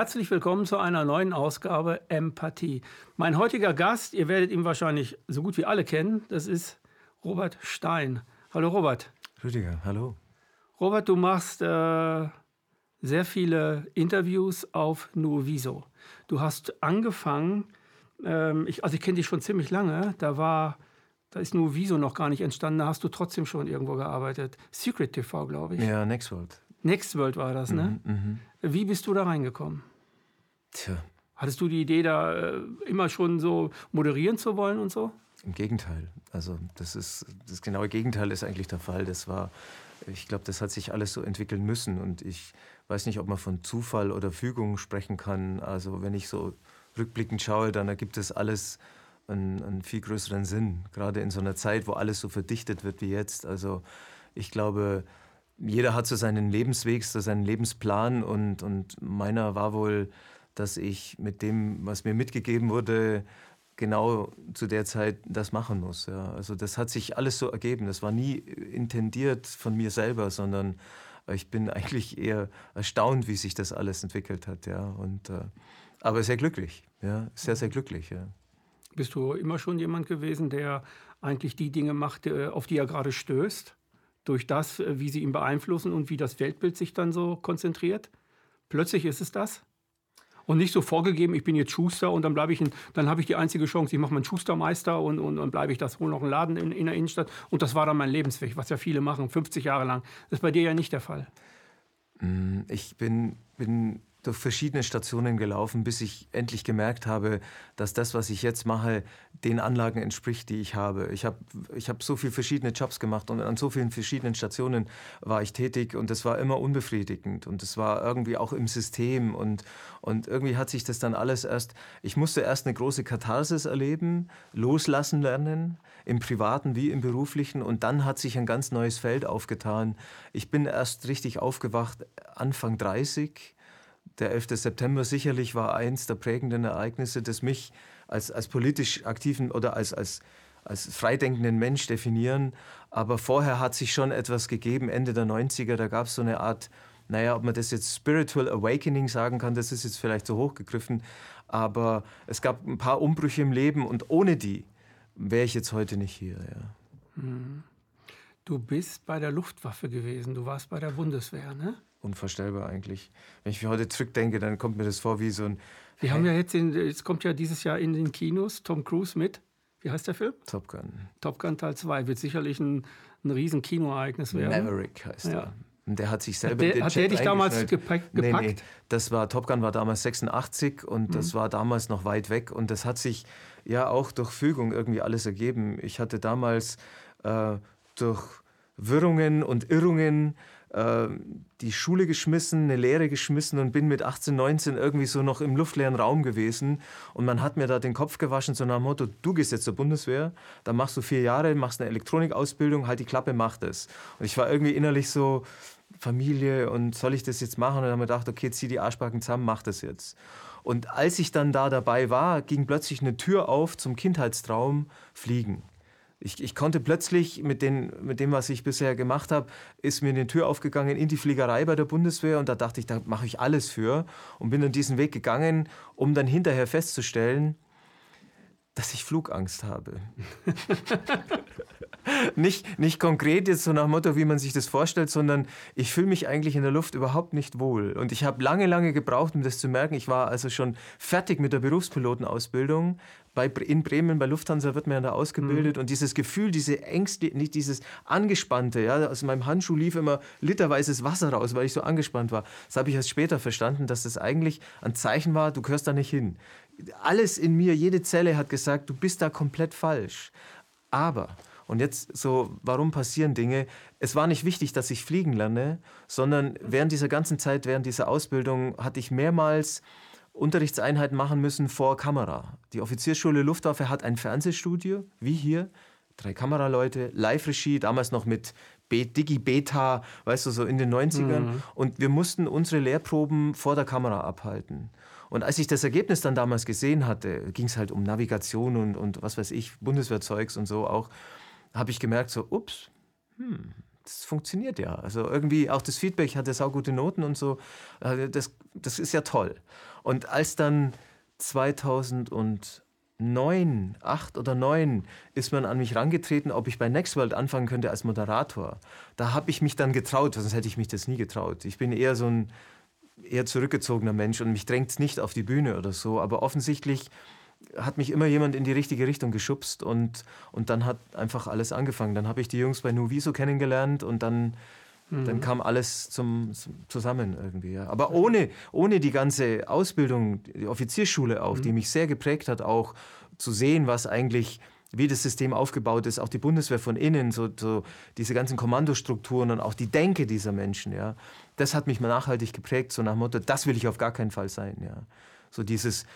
Herzlich willkommen zu einer neuen Ausgabe Empathie. Mein heutiger Gast, ihr werdet ihn wahrscheinlich so gut wie alle kennen, das ist Robert Stein. Hallo Robert. Rüdiger, hallo. Robert, du machst sehr viele Interviews auf Nuoviso. Du hast angefangen, ich kenne dich schon ziemlich lange, da ist Nuoviso noch gar nicht entstanden, da hast du trotzdem schon irgendwo gearbeitet. Secret TV, glaube ich. Ja, Nextworld. Nextworld war das, ne? Wie bist du da reingekommen? Tja. Hattest du die Idee, da immer schon so moderieren zu wollen und so? Im Gegenteil. Also das genaue Gegenteil ist eigentlich der Fall. Ich glaube, das hat sich alles so entwickeln müssen. Und ich weiß nicht, ob man von Zufall oder Fügung sprechen kann. Also wenn ich so rückblickend schaue, dann ergibt das alles einen viel größeren Sinn. Gerade in so einer Zeit, wo alles so verdichtet wird wie jetzt. Also ich glaube, jeder hat so seinen Lebensweg, so seinen Lebensplan. Und meiner war wohl, dass ich mit dem, was mir mitgegeben wurde, genau zu der Zeit das machen muss. Ja. Also das hat sich alles so ergeben. Das war nie intendiert von mir selber, sondern ich bin eigentlich eher erstaunt, wie sich das alles entwickelt hat. Ja. Aber sehr glücklich. Ja. Sehr, sehr glücklich. Ja. Bist du immer schon jemand gewesen, der eigentlich die Dinge macht, auf die er gerade stößt? Durch das, wie sie ihn beeinflussen und wie das Weltbild sich dann so konzentriert? Plötzlich ist es das? Und nicht so vorgegeben, ich bin jetzt Schuster und dann habe ich die einzige Chance, ich mache meinen Schustermeister und bleibe ich das, hole noch einen Laden in der Innenstadt. Und das war dann mein Lebensweg, was ja viele machen, 50 Jahre lang. Das ist bei dir ja nicht der Fall. Ich bin durch verschiedene Stationen gelaufen, bis ich endlich gemerkt habe, dass das, was ich jetzt mache, den Anlagen entspricht, die ich habe. Ich hab so viele verschiedene Jobs gemacht und an so vielen verschiedenen Stationen war ich tätig und das war immer unbefriedigend und das war irgendwie auch im System und irgendwie hat sich das dann alles ich musste erst eine große Katharsis erleben, loslassen lernen, im Privaten wie im Beruflichen und dann hat sich ein ganz neues Feld aufgetan. Ich bin erst richtig aufgewacht, Anfang 30. Der 11. September sicherlich war eins der prägenden Ereignisse, das mich als politisch aktiven oder als freidenkenden Mensch definieren. Aber vorher hat sich schon etwas gegeben, Ende der 90er, da gab es so eine Art, ob man das jetzt Spiritual Awakening sagen kann, das ist jetzt vielleicht so hochgegriffen, aber es gab ein paar Umbrüche im Leben und ohne die wäre ich jetzt heute nicht hier. Ja. Du bist bei der Luftwaffe gewesen, du warst bei der Bundeswehr, ne? Unvorstellbar eigentlich. Wenn ich mir heute zurückdenke, dann kommt mir das vor wie so ein... Wir haben ja jetzt kommt ja dieses Jahr in den Kinos Tom Cruise mit. Wie heißt der Film? Top Gun. Top Gun Teil 2 wird sicherlich ein riesen Kinoereignis werden. Maverick heißt er. Und der hat sich selber Hat der dich damals gepackt? Nee. Top Gun war damals 86 und das war damals noch weit weg. Und das hat sich ja auch durch Fügung irgendwie alles ergeben. Ich hatte damals durch Wirrungen und Irrungen die Schule geschmissen, eine Lehre geschmissen und bin mit 18, 19 irgendwie so noch im luftleeren Raum gewesen. Und man hat mir da den Kopf gewaschen, so nach dem Motto, du gehst jetzt zur Bundeswehr, dann machst du 4 Jahre, machst eine Elektronikausbildung, halt die Klappe, mach das. Und ich war irgendwie innerlich so, Familie und soll ich das jetzt machen? Und dann habe ich gedacht, okay, zieh die Arschbacken zusammen, mach das jetzt. Und als ich dann da dabei war, ging plötzlich eine Tür auf zum Kindheitstraum Fliegen. Ich konnte plötzlich mit dem, was ich bisher gemacht habe, ist mir eine Tür aufgegangen in die Fliegerei bei der Bundeswehr und da dachte ich, da mache ich alles für und bin dann diesen Weg gegangen, um dann hinterher festzustellen, dass ich Flugangst habe. Nicht konkret jetzt so nach dem Motto, wie man sich das vorstellt, sondern ich fühle mich eigentlich in der Luft überhaupt nicht wohl. Und ich habe lange gebraucht, um das zu merken. Ich war also schon fertig mit der Berufspilotenausbildung. In Bremen bei Lufthansa wird man ja da ausgebildet und dieses Gefühl, diese Ängste, nicht dieses Angespannte, ja, aus meinem Handschuh lief immer literweises Wasser raus, weil ich so angespannt war. Das habe ich erst später verstanden, dass das eigentlich ein Zeichen war, du gehörst da nicht hin. Alles in mir, jede Zelle hat gesagt, du bist da komplett falsch. Aber, und jetzt so, warum passieren Dinge? Es war nicht wichtig, dass ich fliegen lerne, sondern während dieser ganzen Zeit, während dieser Ausbildung hatte ich mehrmals Unterrichtseinheiten machen müssen vor Kamera. Die Offiziersschule Luftwaffe hat ein Fernsehstudio, wie hier, 3 Kameraleute, Live-Regie, damals noch mit Digi-Beta, weißt du, so in den 90ern. Und wir mussten unsere Lehrproben vor der Kamera abhalten. Und als ich das Ergebnis dann damals gesehen hatte, ging es halt um Navigation und was weiß ich, Bundeswehrzeugs und so auch, habe ich gemerkt, so, ups, das funktioniert ja. Also irgendwie auch das Feedback, ich hatte saugute Noten und so, das ist ja toll. Und als dann 2009, 8 oder 9, ist man an mich herangetreten, ob ich bei Next World anfangen könnte als Moderator. Da habe ich mich dann getraut, sonst hätte ich mich das nie getraut. Ich bin eher so ein eher zurückgezogener Mensch und mich drängt es nicht auf die Bühne oder so, aber offensichtlich hat mich immer jemand in die richtige Richtung geschubst und dann hat einfach alles angefangen. Dann habe ich die Jungs bei Nuviso kennengelernt und dann kam alles zusammen irgendwie. Ja. Aber ohne die ganze Ausbildung, die Offiziersschule auch, die mich sehr geprägt hat, auch zu sehen, was eigentlich, wie das System aufgebaut ist, auch die Bundeswehr von innen, so diese ganzen Kommandostrukturen und auch die Denke dieser Menschen, ja, das hat mich nachhaltig geprägt, so nach dem Motto, das will ich auf gar keinen Fall sein. Ja. So dieses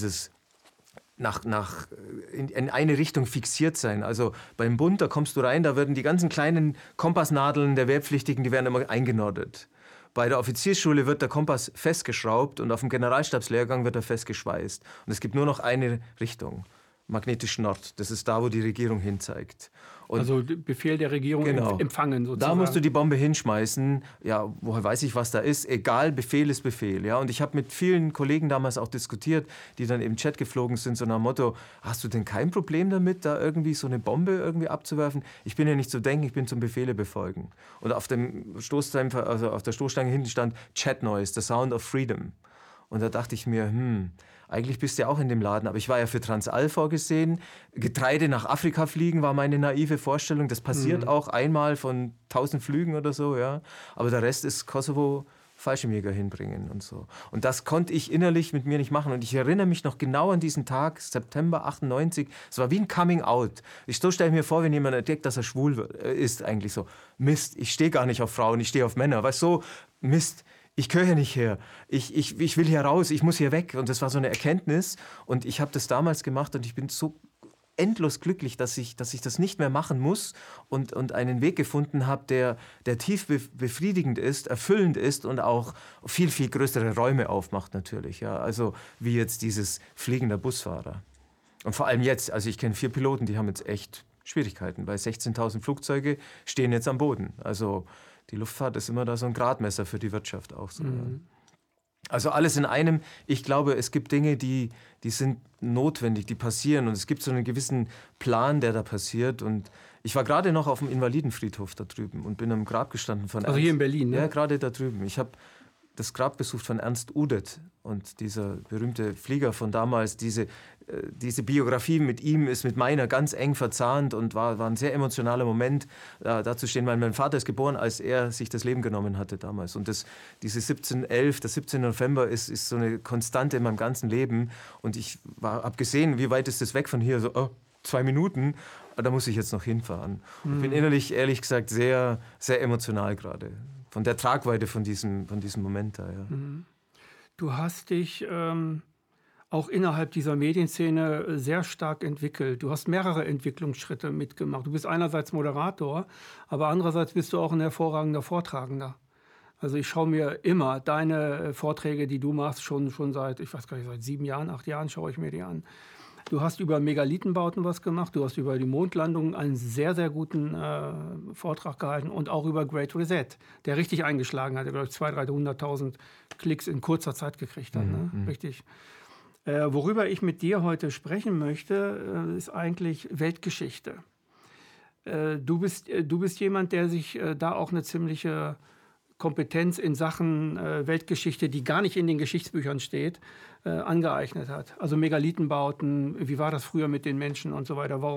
in eine Richtung fixiert sein. Also beim Bund, da kommst du rein, da werden die ganzen kleinen Kompassnadeln der Wehrpflichtigen, die werden immer eingenordet. Bei der Offiziersschule wird der Kompass festgeschraubt und auf dem Generalstabslehrgang wird er festgeschweißt. Und es gibt nur noch eine Richtung, magnetisch Nord. Das ist da, wo die Regierung hinzeigt. Und also Befehl der Regierung empfangen sozusagen. Da musst du die Bombe hinschmeißen. Ja, woher weiß ich, was da ist? Egal, Befehl ist Befehl. Ja? Und ich habe mit vielen Kollegen damals auch diskutiert, die dann im Chat geflogen sind, so nach dem Motto, hast du denn kein Problem damit, da irgendwie so eine Bombe irgendwie abzuwerfen? Ich bin ja nicht zu denken, ich bin zum Befehle befolgen. Und auf dem Stoßdämpfer, also auf der Stoßstange hinten stand Chat Noise, the sound of freedom. Und da dachte ich mir, eigentlich bist du ja auch in dem Laden, aber ich war ja für Transall vorgesehen. Getreide nach Afrika fliegen war meine naive Vorstellung. Das passiert auch einmal von 1000 Flügen oder so, ja. Aber der Rest ist Kosovo Fallschirmjäger hinbringen und so. Und das konnte ich innerlich mit mir nicht machen. Und ich erinnere mich noch genau an diesen Tag, September 98. Es war wie ein Coming Out. So stelle ich mir vor, wenn jemand entdeckt, dass er schwul ist, eigentlich so. Mist, ich stehe gar nicht auf Frauen, ich stehe auf Männer. Weißt du, so, Mist. Ich gehöre hier nicht her, ich will hier raus, ich muss hier weg. Und das war so eine Erkenntnis. Und ich habe das damals gemacht und ich bin so endlos glücklich, dass ich das nicht mehr machen muss und einen Weg gefunden habe, der tief befriedigend ist, erfüllend ist und auch viel, viel größere Räume aufmacht natürlich. Ja. Also wie jetzt dieses Fliegen der Busfahrer. Und vor allem jetzt, also ich kenne 4 Piloten, die haben jetzt echt Schwierigkeiten, weil 16.000 Flugzeuge stehen jetzt am Boden. Also die Luftfahrt ist immer da so ein Gradmesser für die Wirtschaft auch so. Ja. Also alles in einem. Ich glaube, es gibt Dinge, die sind notwendig, die passieren. Und es gibt so einen gewissen Plan, der da passiert. Und ich war gerade noch auf dem Invalidenfriedhof da drüben und bin am Grab gestanden von Also hier in Berlin, ne? Ja, gerade da drüben. Ich habe das Grab besucht von Ernst Udet. Und dieser berühmte Flieger von damals, diese Biografie mit ihm ist mit meiner ganz eng verzahnt und war ein sehr emotionaler Moment, da zu stehen, weil mein Vater ist geboren, als er sich das Leben genommen hatte damals. Und diese 1711, der 17. November ist so eine Konstante in meinem ganzen Leben. Und ich habe gesehen, wie weit ist das weg von hier? So, 2 Minuten, da muss ich jetzt noch hinfahren. Ich bin innerlich, ehrlich gesagt, sehr, sehr emotional gerade. Von der Tragweite von diesem Moment da. Ja. Du hast dich auch innerhalb dieser Medienszene sehr stark entwickelt. Du hast mehrere Entwicklungsschritte mitgemacht. Du bist einerseits Moderator, aber andererseits bist du auch ein hervorragender Vortragender. Also ich schaue mir immer deine Vorträge, die du machst, schon seit, ich weiß gar nicht, seit 7 Jahren, 8 Jahren schaue ich mir die an. Du hast über Megalithenbauten was gemacht, du hast über die Mondlandung einen sehr, sehr guten Vortrag gehalten und auch über Great Reset, der richtig eingeschlagen hat, der, glaube ich, 200.000, 300.000 Klicks in kurzer Zeit gekriegt hat. Ne? Richtig. Worüber ich mit dir heute sprechen möchte, ist eigentlich Weltgeschichte. Du bist jemand, der sich da auch eine ziemliche Kompetenz in Sachen Weltgeschichte, die gar nicht in den Geschichtsbüchern steht, angeeignet hat. Also Megalithenbauten, wie war das früher mit den Menschen und so weiter.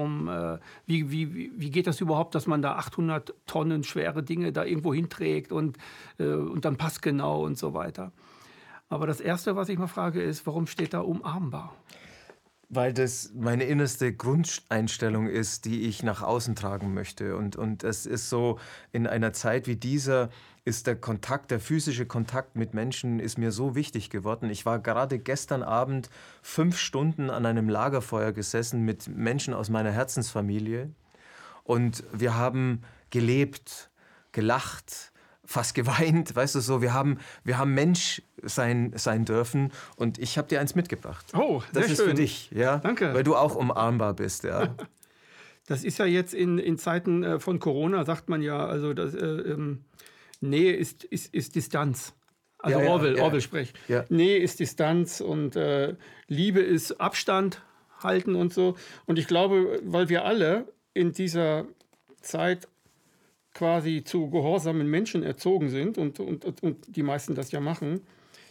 Wie geht das überhaupt, dass man da 800 Tonnen schwere Dinge da irgendwo hinträgt und dann passgenau und so weiter. Aber das Erste, was ich mal frage, ist, warum steht da umarmbar? Weil das meine innerste Grundeinstellung ist, die ich nach außen tragen möchte. Und es ist so, in einer Zeit wie dieser ist der physische Kontakt mit Menschen ist mir so wichtig geworden. Ich war gerade gestern Abend 5 Stunden an einem Lagerfeuer gesessen mit Menschen aus meiner Herzensfamilie. Und wir haben gelebt, gelacht, fast geweint, weißt du so, wir haben Mensch sein dürfen und ich habe dir eins mitgebracht. Oh, sehr das ist schön. Für dich, ja? Danke. Weil du auch umarmbar bist, ja. Das ist ja jetzt in Zeiten von Corona, sagt man ja, also Nähe ist Distanz. Also Orwell spricht. Ja. Nähe ist Distanz und Liebe ist Abstand halten und so. Und ich glaube, weil wir alle in dieser Zeit quasi zu gehorsamen Menschen erzogen sind und die meisten das ja machen,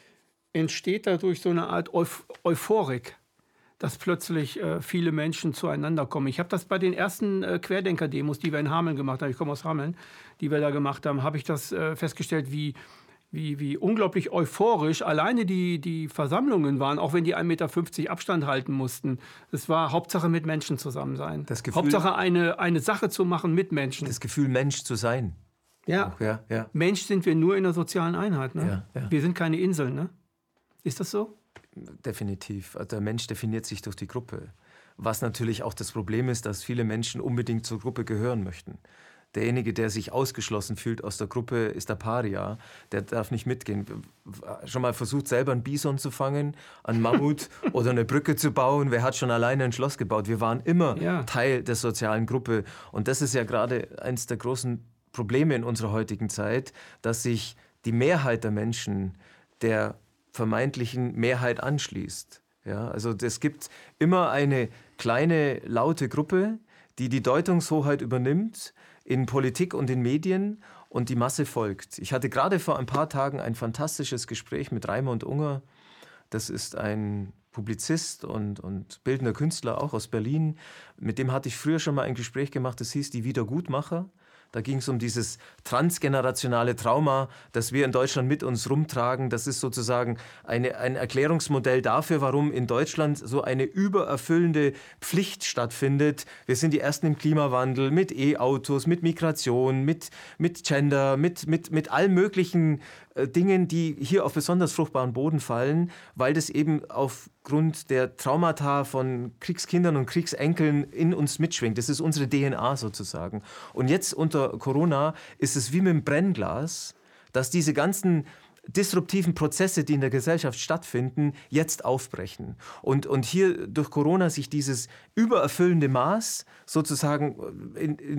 entsteht dadurch so eine Art Euphorik, dass plötzlich viele Menschen zueinander kommen. Ich habe das bei den ersten Querdenker-Demos, die wir in Hameln gemacht haben, ich komme aus Hameln, die wir da gemacht haben, habe ich das festgestellt, wie unglaublich euphorisch alleine die Versammlungen waren, auch wenn die 1,50 Meter Abstand halten mussten. Es war Hauptsache mit Menschen zusammen sein. Hauptsache eine Sache zu machen mit Menschen. Das Gefühl, Mensch zu sein. Ja. Ja. Mensch sind wir nur in der sozialen Einheit. Ne? Ja. Wir sind keine Inseln. Ne? Ist das so? Definitiv. Also der Mensch definiert sich durch die Gruppe. Was natürlich auch das Problem ist, dass viele Menschen unbedingt zur Gruppe gehören möchten. Derjenige, der sich ausgeschlossen fühlt aus der Gruppe, ist der Paria. Der darf nicht mitgehen. Schon mal versucht, selber einen Bison zu fangen, einen Mammut oder eine Brücke zu bauen. Wer hat schon alleine ein Schloss gebaut? Wir waren immer Teil der sozialen Gruppe. Und das ist ja gerade eines der großen Probleme in unserer heutigen Zeit, dass sich die Mehrheit der Menschen der vermeintlichen Mehrheit anschließt. Ja, also es gibt immer eine kleine, laute Gruppe, die die Deutungshoheit übernimmt in Politik und in Medien und die Masse folgt. Ich hatte gerade vor ein paar Tagen ein fantastisches Gespräch mit Raimund Unger. Das ist ein Publizist und bildender Künstler, auch aus Berlin. Mit dem hatte ich früher schon mal ein Gespräch gemacht, das hieß Die Wiedergutmacher. Da ging es um dieses transgenerationale Trauma, das wir in Deutschland mit uns rumtragen. Das ist sozusagen ein Erklärungsmodell dafür, warum in Deutschland so eine übererfüllende Pflicht stattfindet. Wir sind die Ersten im Klimawandel, mit E-Autos, mit Migration, mit Gender, mit allen möglichen Dingen, die hier auf besonders fruchtbaren Boden fallen, weil das eben aufgrund der Traumata von Kriegskindern und Kriegsenkeln in uns mitschwingt. Das ist unsere DNA sozusagen. Und jetzt unter Corona ist es wie mit dem Brennglas, dass diese ganzen disruptiven Prozesse, die in der Gesellschaft stattfinden, jetzt aufbrechen. Und hier durch Corona sich dieses übererfüllende Maß sozusagen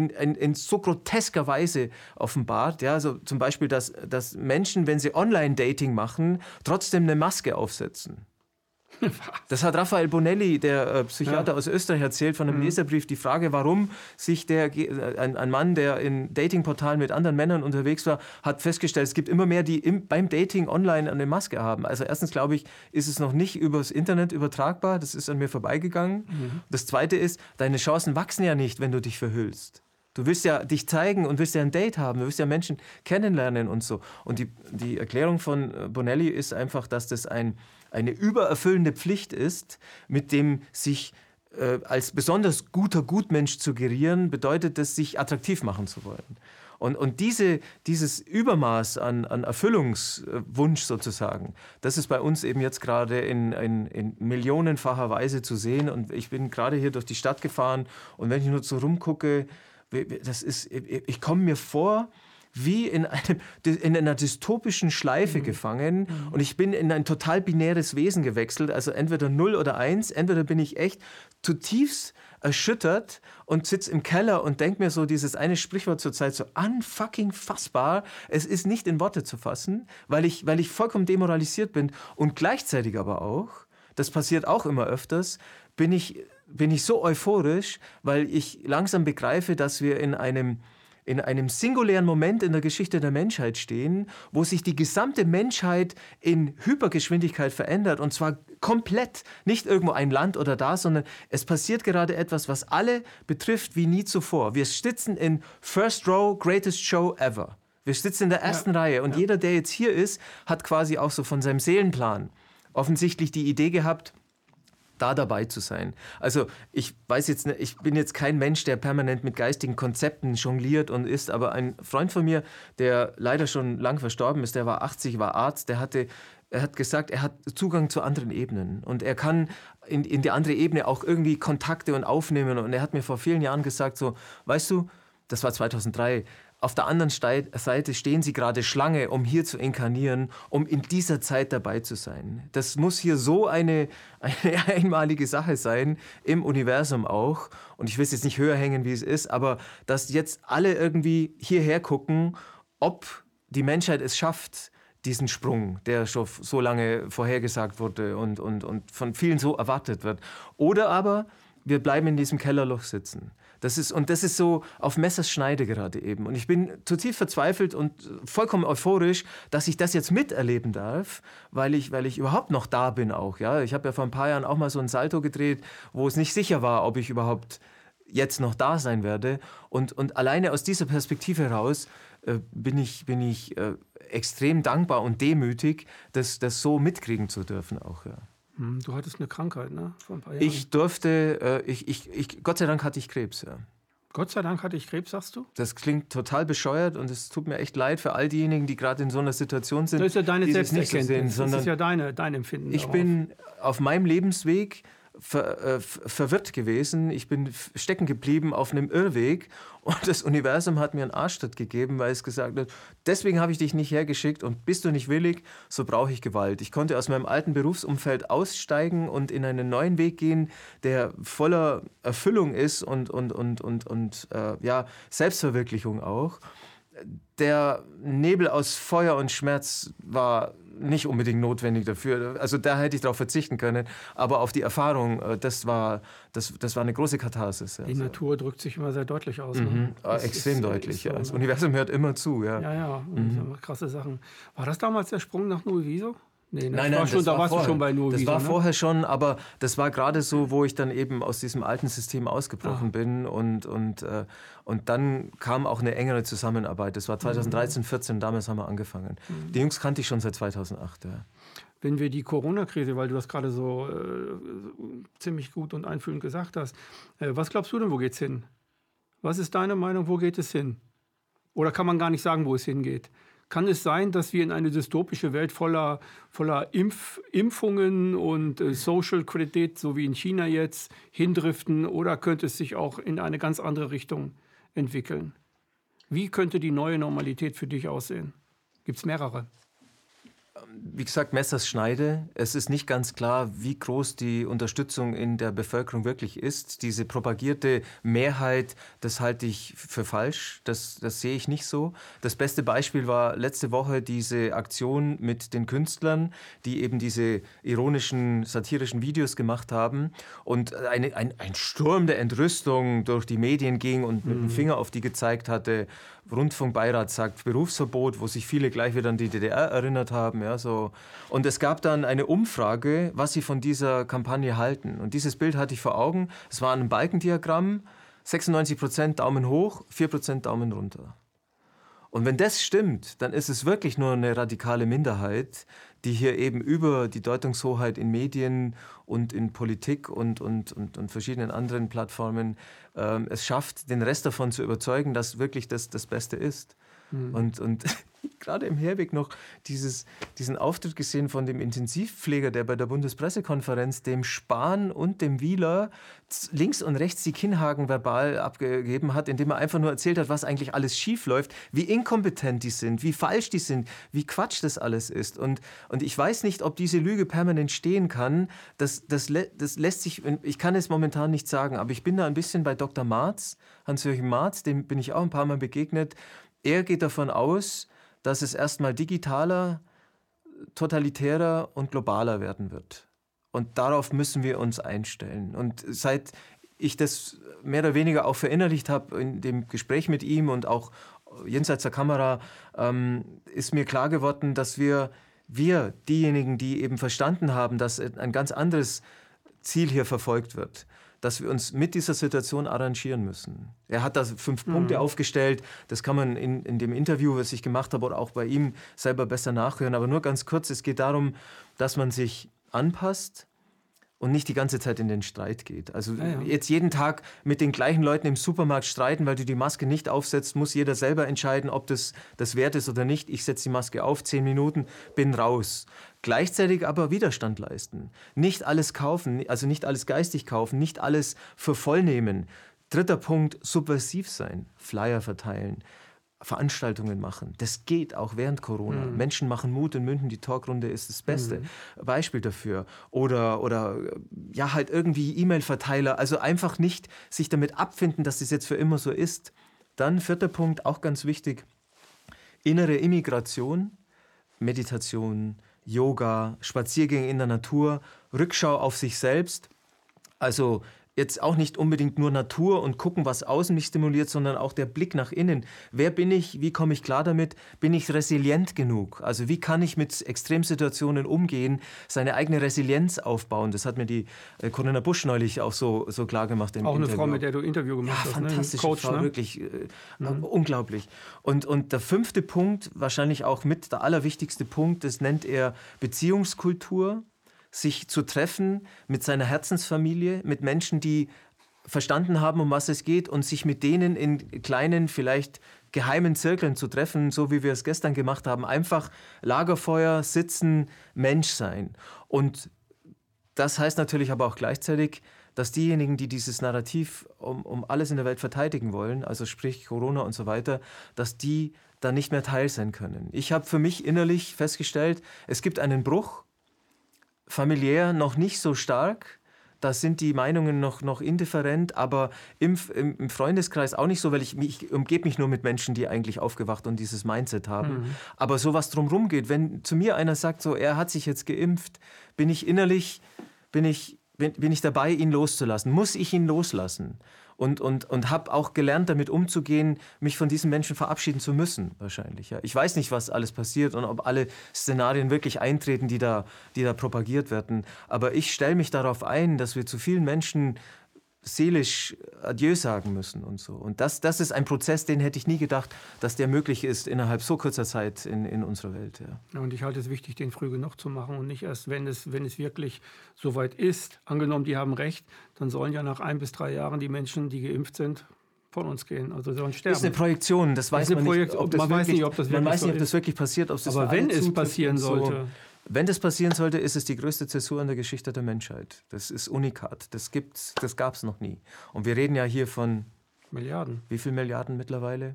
in so grotesker Weise offenbart. Ja, also zum Beispiel, dass Menschen, wenn sie Online-Dating machen, trotzdem eine Maske aufsetzen. Das hat Raphael Bonelli, der Psychiater aus Österreich, erzählt von einem Leserbrief. Die Frage, warum sich ein Mann, der in Datingportalen mit anderen Männern unterwegs war, hat festgestellt, es gibt immer mehr, die beim Dating online eine Maske haben. Also erstens, glaube ich, ist es noch nicht übers Internet übertragbar. Das ist an mir vorbeigegangen. Das Zweite ist, deine Chancen wachsen ja nicht, wenn du dich verhüllst. Du willst ja dich zeigen und willst ja ein Date haben. Du willst ja Menschen kennenlernen und so. Und die Erklärung von Bonelli ist einfach, dass das eine übererfüllende Pflicht ist, mit dem sich als besonders guter Gutmensch zu gerieren, bedeutet es, sich attraktiv machen zu wollen. Und dieses Übermaß an Erfüllungswunsch sozusagen, das ist bei uns eben jetzt gerade in millionenfacher Weise zu sehen. Und ich bin gerade hier durch die Stadt gefahren und wenn ich nur so rumgucke, ich komme mir vor wie in einer dystopischen Schleife gefangen und ich bin in ein total binäres Wesen gewechselt, also entweder 0 oder 1, entweder bin ich echt zutiefst erschüttert und sitze im Keller und denke mir so dieses eine Sprichwort zur Zeit so unfucking fassbar, es ist nicht in Worte zu fassen, weil ich vollkommen demoralisiert bin und gleichzeitig aber auch, das passiert auch immer öfters, bin ich so euphorisch, weil ich langsam begreife, dass wir in einem singulären Moment in der Geschichte der Menschheit stehen, wo sich die gesamte Menschheit in Hypergeschwindigkeit verändert und zwar komplett, nicht irgendwo ein Land oder da, sondern es passiert gerade etwas, was alle betrifft wie nie zuvor. Wir sitzen in First Row, Greatest Show Ever. Wir sitzen in der ersten Reihe und jeder, der jetzt hier ist, hat quasi auch so von seinem Seelenplan offensichtlich die Idee gehabt, da dabei zu sein. Also ich weiß jetzt nicht, ich bin jetzt kein Mensch, der permanent mit geistigen Konzepten jongliert und ist, aber ein Freund von mir, der leider schon lang verstorben ist, der war 80, war Arzt, er hat gesagt, er hat Zugang zu anderen Ebenen und er kann in die andere Ebene auch irgendwie Kontakte und aufnehmen und er hat mir vor vielen Jahren gesagt, so, weißt du, das war 2003, auf der anderen Seite stehen sie gerade Schlange, um hier zu inkarnieren, um in dieser Zeit dabei zu sein. Das muss hier so eine einmalige Sache sein, im Universum auch. Und ich will es jetzt nicht höher hängen, wie es ist, aber dass jetzt alle irgendwie hierher gucken, ob die Menschheit es schafft, diesen Sprung, der schon so lange vorhergesagt wurde und von vielen so erwartet wird. Oder aber wir bleiben in diesem Kellerloch sitzen. Das ist so auf Messers Schneide gerade eben. Und ich bin zutiefst verzweifelt und vollkommen euphorisch, dass ich das jetzt miterleben darf, weil ich überhaupt noch da bin auch. Ja? Ich habe ja vor ein paar Jahren auch mal so ein Salto gedreht, wo es nicht sicher war, ob ich überhaupt jetzt noch da sein werde. Und alleine aus dieser Perspektive heraus bin ich extrem dankbar und demütig, das so mitkriegen zu dürfen auch. Ja. Du hattest eine Krankheit, ne? Vor ein paar Jahren. Ich durfte, Gott sei Dank hatte ich Krebs, ja. Gott sei Dank hatte ich Krebs, sagst du? Das klingt total bescheuert und es tut mir echt leid für all diejenigen, die gerade in so einer Situation sind. Das ist ja deine Selbsterkenntnis, das ist ja dein Empfinden. Ich bin auf meinem Lebensweg verwirrt gewesen. Ich bin stecken geblieben auf einem Irrweg und das Universum hat mir einen Arschtritt gegeben, weil es gesagt hat, deswegen habe ich dich nicht hergeschickt und bist du nicht willig, so brauche ich Gewalt. Ich konnte aus meinem alten Berufsumfeld aussteigen und in einen neuen Weg gehen, der voller Erfüllung ist und Selbstverwirklichung auch. Der Nebel aus Feuer und Schmerz war nicht unbedingt notwendig dafür. Also da hätte ich darauf verzichten können. Aber auf die Erfahrung, das war eine große Katharsis. Ja. Die Natur drückt sich immer sehr deutlich aus. Ne? Extrem deutlich. Ja. Das Universum hört immer zu. Ja, ja. Krasse Sachen. War das damals der Sprung nach Nui Viso? Nee, nein, da warst du schon bei Nui Viso. Das war vorher schon, aber das war gerade so, wo ich dann eben aus diesem alten System ausgebrochen bin und dann kam auch eine engere Zusammenarbeit. Das war 2013, 2014, damals haben wir angefangen. Die Jungs kannte ich schon seit 2008. Ja. Wenn wir die Corona-Krise, weil du das gerade so ziemlich gut und einfühlend gesagt hast, was glaubst du denn, wo geht's hin? Was ist deine Meinung, wo geht es hin? Oder kann man gar nicht sagen, wo es hingeht? Kann es sein, dass wir in eine dystopische Welt voller Impfungen und Social Credit, so wie in China jetzt, hindriften? Oder könnte es sich auch in eine ganz andere Richtung entwickeln? Wie könnte die neue Normalität für dich aussehen? Gibt es mehrere? Wie gesagt, Messers Schneide. Es ist nicht ganz klar, wie groß die Unterstützung in der Bevölkerung wirklich ist. Diese propagierte Mehrheit, das halte ich für falsch. Das sehe ich nicht so. Das beste Beispiel war letzte Woche diese Aktion mit den Künstlern, die eben diese ironischen, satirischen Videos gemacht haben und ein Sturm der Entrüstung durch die Medien ging und mit dem Finger auf die gezeigt hatte. Rundfunkbeirat sagt Berufsverbot, wo sich viele gleich wieder an die DDR erinnert haben. Ja, so. Und es gab dann eine Umfrage, was sie von dieser Kampagne halten. Und dieses Bild hatte ich vor Augen. Es war ein Balkendiagramm, 96% Daumen hoch, 4% Daumen runter. Und wenn das stimmt, dann ist es wirklich nur eine radikale Minderheit, die hier eben über die Deutungshoheit in Medien und in Politik und verschiedenen anderen Plattformen es schafft, den Rest davon zu überzeugen, dass wirklich das Beste ist. Und gerade im Herweg noch diesen Auftritt gesehen von dem Intensivpfleger, der bei der Bundespressekonferenz dem Spahn und dem Wieler links und rechts die Kinnhaken verbal abgegeben hat, indem er einfach nur erzählt hat, was eigentlich alles schief läuft, wie inkompetent die sind, wie falsch die sind, wie Quatsch das alles ist. Und ich weiß nicht, ob diese Lüge permanent stehen kann. Das lässt sich, ich kann es momentan nicht sagen, aber ich bin da ein bisschen bei Dr. Marz, Hans-Joachim Marz, dem bin ich auch ein paar Mal begegnet. Er geht davon aus, dass es erstmal digitaler, totalitärer und globaler werden wird. Und darauf müssen wir uns einstellen. Und seit ich das mehr oder weniger auch verinnerlicht habe in dem Gespräch mit ihm und auch jenseits der Kamera, ist mir klar geworden, dass wir diejenigen, die eben verstanden haben, dass ein ganz anderes Ziel hier verfolgt wird, dass wir uns mit dieser Situation arrangieren müssen. Er hat da 5 Punkte aufgestellt, das kann man in dem Interview, was ich gemacht habe, oder auch bei ihm selber besser nachhören. Aber nur ganz kurz, es geht darum, dass man sich anpasst und nicht die ganze Zeit in den Streit geht. Also jetzt jeden Tag mit den gleichen Leuten im Supermarkt streiten, weil du die Maske nicht aufsetzt, muss jeder selber entscheiden, ob das wert ist oder nicht. Ich setze die Maske auf, 10 Minuten, bin raus. Gleichzeitig aber Widerstand leisten. Nicht alles kaufen, also nicht alles geistig kaufen, nicht alles für voll nehmen. 3. Punkt, subversiv sein, Flyer verteilen. Veranstaltungen machen. Das geht auch während Corona. Menschen machen Mut in München, die Talkrunde ist das beste Beispiel dafür. Oder ja, halt irgendwie E-Mail-Verteiler. Also einfach nicht sich damit abfinden, dass das jetzt für immer so ist. Dann 4. Punkt, auch ganz wichtig, innere Immigration, Meditation, Yoga, Spaziergänge in der Natur, Rückschau auf sich selbst. Also jetzt auch nicht unbedingt nur Natur und gucken, was außen mich stimuliert, sondern auch der Blick nach innen. Wer bin ich? Wie komme ich klar damit? Bin ich resilient genug? Also wie kann ich mit Extremsituationen umgehen, seine eigene Resilienz aufbauen? Das hat mir die Corinna Busch neulich auch so klar gemacht im Interview. Auch eine Frau, mit der du Interview gemacht hast. Fantastische Coach, Frau, wirklich unglaublich. Und der 5. Punkt, wahrscheinlich auch mit der allerwichtigste Punkt, das nennt er Beziehungskultur. Sich zu treffen mit seiner Herzensfamilie, mit Menschen, die verstanden haben, um was es geht und sich mit denen in kleinen, vielleicht geheimen Zirkeln zu treffen, so wie wir es gestern gemacht haben. Einfach Lagerfeuer, sitzen, Mensch sein. Und das heißt natürlich aber auch gleichzeitig, dass diejenigen, die dieses Narrativ um alles in der Welt verteidigen wollen, also sprich Corona und so weiter, dass die da nicht mehr Teil sein können. Ich habe für mich innerlich festgestellt, es gibt einen Bruch, familiär noch nicht so stark, da sind die Meinungen noch indifferent, aber im Freundeskreis auch nicht so, weil ich umgebe mich nur mit Menschen, die eigentlich aufgewacht und dieses Mindset haben. Aber so was drumherum geht, wenn zu mir einer sagt, so er hat sich jetzt geimpft, bin ich innerlich, bin ich dabei, ihn loszulassen, muss ich ihn loslassen. Und habe auch gelernt, damit umzugehen, mich von diesen Menschen verabschieden zu müssen, wahrscheinlich. Ja. Ich weiß nicht, was alles passiert und ob alle Szenarien wirklich eintreten, die da propagiert werden. Aber ich stelle mich darauf ein, dass wir zu vielen Menschen seelisch Adieu sagen müssen und so. Und das ist ein Prozess, den hätte ich nie gedacht, dass der möglich ist innerhalb so kurzer Zeit in unserer Welt. Ja. Ja, und ich halte es wichtig, den früh genug zu machen und nicht erst, wenn es wirklich soweit ist. Angenommen, die haben recht, dann sollen ja nach 1 bis 3 Jahren die Menschen, die geimpft sind, von uns gehen. Also sollen sterben. Das ist eine Projektion, das weiß man nicht. Man weiß nicht, ob das wirklich passiert. Aber wenn es passieren sollte... Wenn das passieren sollte, ist es die größte Zäsur in der Geschichte der Menschheit. Das ist Unikat. Das gab es noch nie. Und wir reden ja hier von Milliarden. Wie viel Milliarden mittlerweile?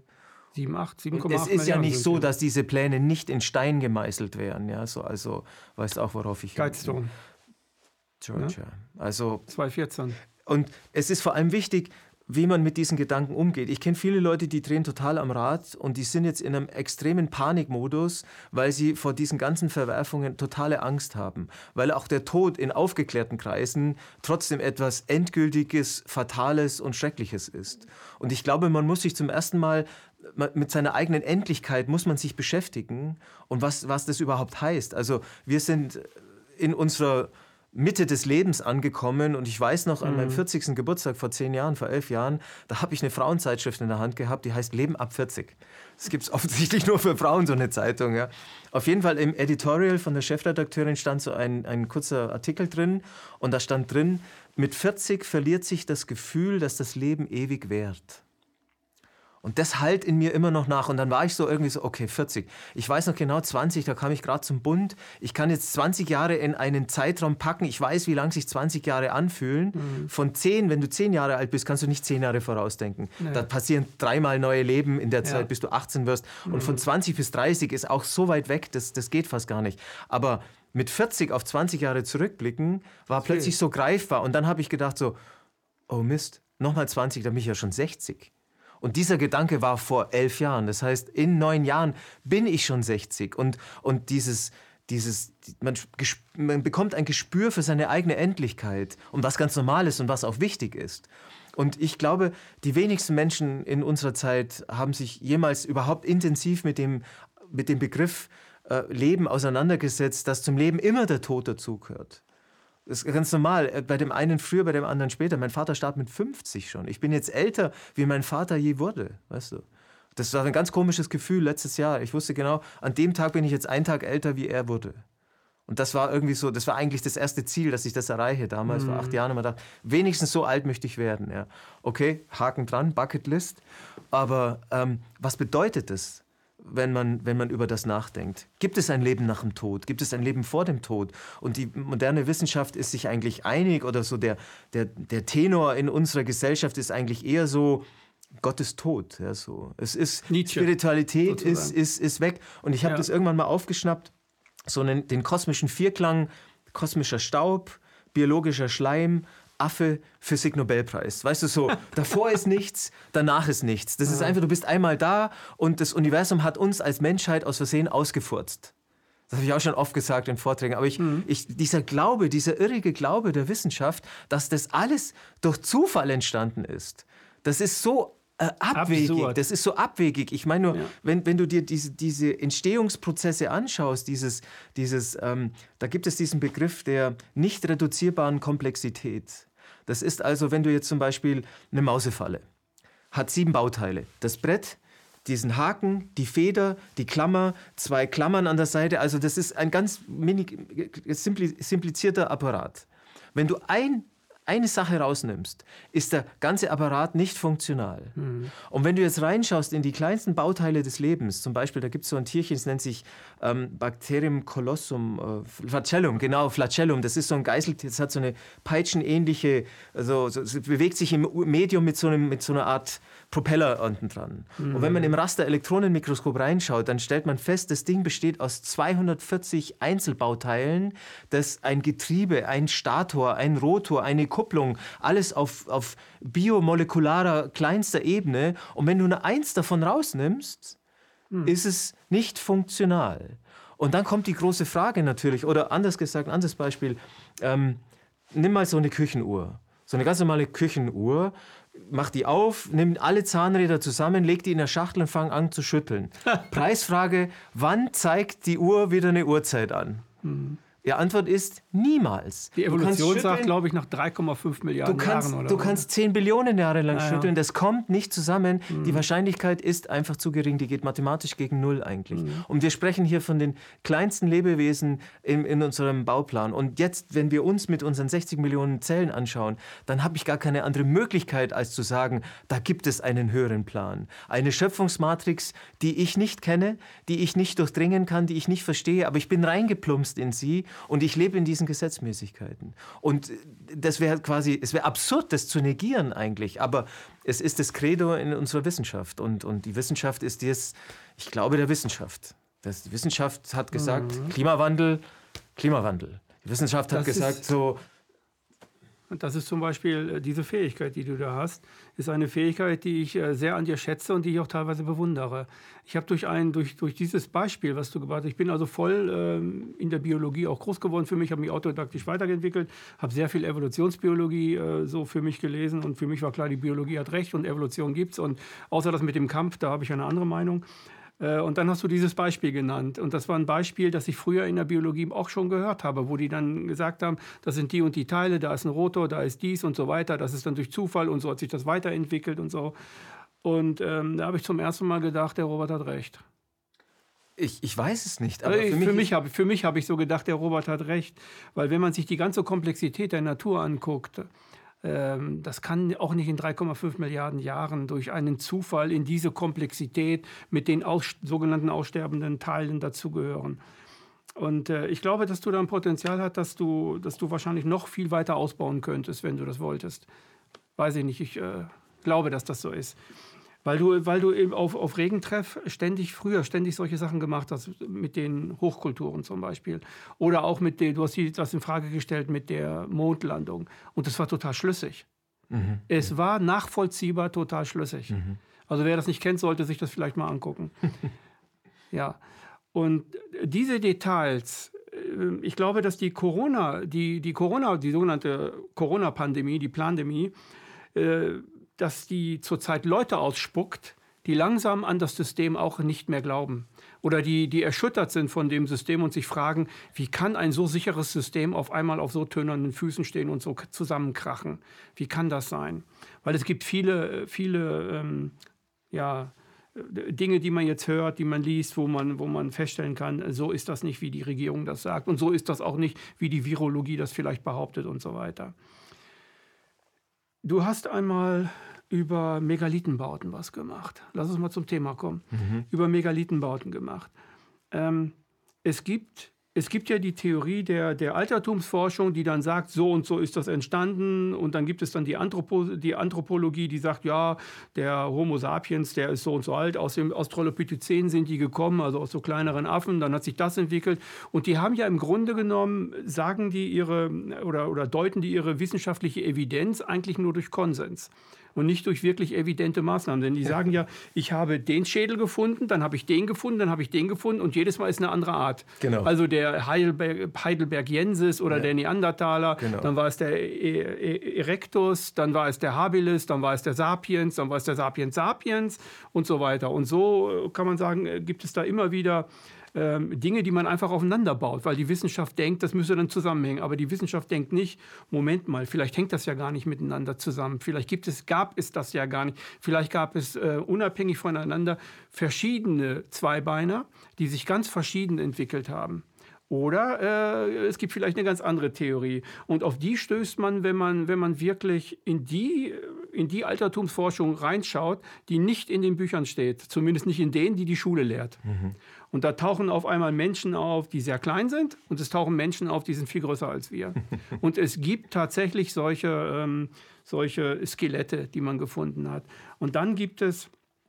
7,8 Milliarden. Es ist ja nicht so, dass diese Pläne nicht in Stein gemeißelt wären. Ja? Also weißt auch, worauf ich... Guidestone. Georgia. Ja? Also 2014. Und es ist vor allem wichtig, wie man mit diesen Gedanken umgeht. Ich kenne viele Leute, die drehen total am Rad und die sind jetzt in einem extremen Panikmodus, weil sie vor diesen ganzen Verwerfungen totale Angst haben. Weil auch der Tod in aufgeklärten Kreisen trotzdem etwas Endgültiges, Fatales und Schreckliches ist. Und ich glaube, man muss sich zum ersten Mal mit seiner eigenen Endlichkeit muss man sich beschäftigen und was das überhaupt heißt. Also wir sind in unserer Mitte des Lebens angekommen und ich weiß noch, an meinem 40. Geburtstag vor 10 Jahren, vor 11 Jahren, da habe ich eine Frauenzeitschrift in der Hand gehabt, die heißt Leben ab 40. Das gibt es offensichtlich nur für Frauen, so eine Zeitung. Ja. Auf jeden Fall im Editorial von der Chefredakteurin stand so ein kurzer Artikel drin und da stand drin, mit 40 verliert sich das Gefühl, dass das Leben ewig währt. Und das hallt in mir immer noch nach. Und dann war ich so irgendwie so, okay, 40. Ich weiß noch genau, 20, da kam ich gerade zum Bund. Ich kann jetzt 20 Jahre in einen Zeitraum packen. Ich weiß, wie lang sich 20 Jahre anfühlen. Von 10, wenn du 10 Jahre alt bist, kannst du nicht 10 Jahre vorausdenken. Nee. Da passieren 3-mal neue Leben in der Zeit, bis du 18 wirst. Und von 20 bis 30 ist auch so weit weg, das geht fast gar nicht. Aber mit 40 auf 20 Jahre zurückblicken, war plötzlich so greifbar. Und dann habe ich gedacht so, oh Mist, nochmal 20, dann bin ich ja schon 60. Und dieser Gedanke war vor 11 Jahren. Das heißt, in 9 Jahren bin ich schon 60. Und man bekommt ein Gespür für seine eigene Endlichkeit und was ganz normal ist und was auch wichtig ist. Und ich glaube, die wenigsten Menschen in unserer Zeit haben sich jemals überhaupt intensiv mit dem Begriff Leben auseinandergesetzt, dass zum Leben immer der Tod dazugehört. Das ist ganz normal. Bei dem einen früher, bei dem anderen später. Mein Vater starb mit 50 schon. Ich bin jetzt älter, wie mein Vater je wurde. Weißt du? Das war ein ganz komisches Gefühl letztes Jahr. Ich wusste genau, an dem Tag bin ich jetzt einen Tag älter, wie er wurde. Und das war irgendwie so, das war eigentlich das erste Ziel, dass ich das erreiche. Damals vor 8 Jahren und man dachte, wenigstens so alt möchte ich werden. Ja. Okay, Haken dran, Bucketlist. Aber was bedeutet das? Wenn man über das nachdenkt. Gibt es ein Leben nach dem Tod? Gibt es ein Leben vor dem Tod? Und die moderne Wissenschaft ist sich eigentlich einig oder so der Tenor in unserer Gesellschaft ist eigentlich eher so, Gott ist tot. Ja, so. Es ist Nietzsche, Spiritualität sozusagen. ist weg. Und ich habe das irgendwann mal aufgeschnappt, den kosmischen Vierklang, kosmischer Staub, biologischer Schleim, Affe, Physik-Nobelpreis. Weißt du, so, davor ist nichts, danach ist nichts. Das ist einfach, du bist einmal da und das Universum hat uns als Menschheit aus Versehen ausgefurzt. Das habe ich auch schon oft gesagt in Vorträgen. Aber dieser Glaube, dieser irrige Glaube der Wissenschaft, dass das alles durch Zufall entstanden ist, das ist so abwegig. Absurd. Das ist so abwegig. Ich meine nur, wenn du dir diese Entstehungsprozesse anschaust, da gibt es diesen Begriff der nicht reduzierbaren Komplexität. Das ist also, wenn du jetzt zum Beispiel eine Mausefalle hat 7 Bauteile. Das Brett, diesen Haken, die Feder, die Klammer, 2 Klammern an der Seite. Also das ist ein ganz simplizierter Apparat. Wenn du eine Sache rausnimmst, ist der ganze Apparat nicht funktional. Und wenn du jetzt reinschaust in die kleinsten Bauteile des Lebens, zum Beispiel, da gibt es so ein Tierchen, das nennt sich Bacterium colossum, Flagellum, genau, Flagellum, das ist so ein Geißeltier, das hat so eine peitschenähnliche, es bewegt sich im Medium mit so einer Art Propeller unten dran. Und wenn man im Raster-Elektronenmikroskop reinschaut, dann stellt man fest, das Ding besteht aus 240 Einzelbauteilen, das ein Getriebe, ein Stator, ein Rotor, eine Kupplung, alles auf biomolekularer kleinster Ebene. Und wenn du nur eins davon rausnimmst, ist es nicht funktional. Und dann kommt die große Frage natürlich, oder anders gesagt, ein anderes Beispiel, nimm mal so eine Küchenuhr, so eine ganz normale Küchenuhr, mach die auf, nimm alle Zahnräder zusammen, leg die in der Schachtel und fang an zu schütteln. Preisfrage, wann zeigt die Uhr wieder eine Uhrzeit an? Die Antwort ist niemals. Die Evolution sagt, glaube ich, nach 3,5 Milliarden Jahren. Oder du kannst 10 Billionen Jahre lang schütteln, ja. Das kommt nicht zusammen. Die Wahrscheinlichkeit ist einfach zu gering, die geht mathematisch gegen Null eigentlich. Und wir sprechen hier von den kleinsten Lebewesen in unserem Bauplan. Und jetzt, wenn wir uns mit unseren 60 Millionen Zellen anschauen, dann habe ich gar keine andere Möglichkeit, als zu sagen, da gibt es einen höheren Plan. Eine Schöpfungsmatrix, die ich nicht kenne, die ich nicht durchdringen kann, die ich nicht verstehe, aber ich bin reingeplumpst in sie. Und ich lebe in diesen Gesetzmäßigkeiten. Und das wäre quasi, es wäre absurd, das zu negieren eigentlich. Aber es ist das Credo in unserer Wissenschaft. Und die Wissenschaft ist ich glaube der Wissenschaft. Die Wissenschaft hat gesagt, Klimawandel. Die Wissenschaft hat gesagt, so. Das ist zum Beispiel diese Fähigkeit, die du da hast, ist eine Fähigkeit, die ich sehr an dir schätze und die ich auch teilweise bewundere. Ich habe durch dieses Beispiel, was du gebracht hast, ich bin also voll in der Biologie auch groß geworden für mich, habe mich autodidaktisch weiterentwickelt, habe sehr viel Evolutionsbiologie so für mich gelesen und für mich war klar, die Biologie hat recht und Evolution gibt's und außer das mit dem Kampf, da habe ich eine andere Meinung. Und dann hast du dieses Beispiel genannt. Und das war ein Beispiel, das ich früher in der Biologie auch schon gehört habe, wo die dann gesagt haben, das sind die und die Teile, da ist ein Rotor, da ist dies und so weiter. Das ist dann durch Zufall und so hat sich das weiterentwickelt und so. Und da habe ich zum ersten Mal gedacht, der Robert hat recht. Ich weiß es nicht. Aber für mich habe ich so gedacht, der Robert hat recht. Weil wenn man sich die ganze Komplexität der Natur anguckt, das kann auch nicht in 3,5 Milliarden Jahren durch einen Zufall in diese Komplexität mit den sogenannten aussterbenden Teilen dazugehören. Und ich glaube, dass du da ein Potenzial hast, dass du wahrscheinlich noch viel weiter ausbauen könntest, wenn du das wolltest. Weiß ich nicht, ich glaube, dass das so ist. Weil du eben auf Regentreff früher ständig solche Sachen gemacht hast, mit den Hochkulturen zum Beispiel. Oder auch du hast das in Frage gestellt mit der Mondlandung. Und das war total schlüssig. Es war nachvollziehbar total schlüssig. Also wer das nicht kennt, sollte sich das vielleicht mal angucken. Ja. Und diese Details, ich glaube, dass die sogenannte Corona-Pandemie, die Plandemie, dass die zurzeit Leute ausspuckt, die langsam an das System auch nicht mehr glauben. Oder die erschüttert sind von dem System und sich fragen, wie kann ein so sicheres System auf einmal auf so tönernen Füßen stehen und so zusammenkrachen? Wie kann das sein? Weil es gibt viele Dinge, die man jetzt hört, die man liest, wo man feststellen kann, so ist das nicht, wie die Regierung das sagt. Und so ist das auch nicht, wie die Virologie das vielleicht behauptet und so weiter. Du hast einmal über Megalithenbauten was gemacht. Lass uns mal zum Thema kommen. Über Megalithenbauten gemacht. Es gibt es gibt ja die Theorie der Altertumsforschung, die dann sagt, so und so ist das entstanden. Und dann gibt es dann die Anthropologie, die sagt, ja, der Homo sapiens, der ist so und so alt. Aus dem Australopithecin sind die gekommen, also aus so kleineren Affen. Dann hat sich das entwickelt. Und die haben ja im Grunde genommen, sagen die oder deuten die ihre wissenschaftliche Evidenz eigentlich nur durch Konsens. Und nicht durch wirklich evidente Maßnahmen. Denn die sagen ja, ich habe den Schädel gefunden, dann habe ich den gefunden, dann habe ich den gefunden und jedes Mal ist eine andere Art. Genau. Also der Heidelbergiensis oder der Neandertaler, Genau. Dann war es der Erectus, dann war es der Habilis, dann war es der Sapiens, dann war es der Sapiens sapiens und so weiter. Und so kann man sagen, gibt es da immer wieder Dinge, die man einfach aufeinander baut, weil die Wissenschaft denkt, das müsse dann zusammenhängen. Aber die Wissenschaft denkt nicht, Moment mal, vielleicht hängt das ja gar nicht miteinander zusammen. Vielleicht gab es das ja gar nicht. Vielleicht gab es unabhängig voneinander verschiedene Zweibeiner, die sich ganz verschieden entwickelt haben. Oder es gibt vielleicht eine ganz andere Theorie. Und auf die stößt man, wenn man wirklich in die Altertumsforschung reinschaut, die nicht in den Büchern steht. Zumindest nicht in denen, die die Schule lehrt. Und da tauchen auf einmal Menschen auf, die sehr klein sind. Und es tauchen Menschen auf, die sind viel größer als wir. Und es gibt tatsächlich solche Skelette, die man gefunden hat. Und dann gibt es...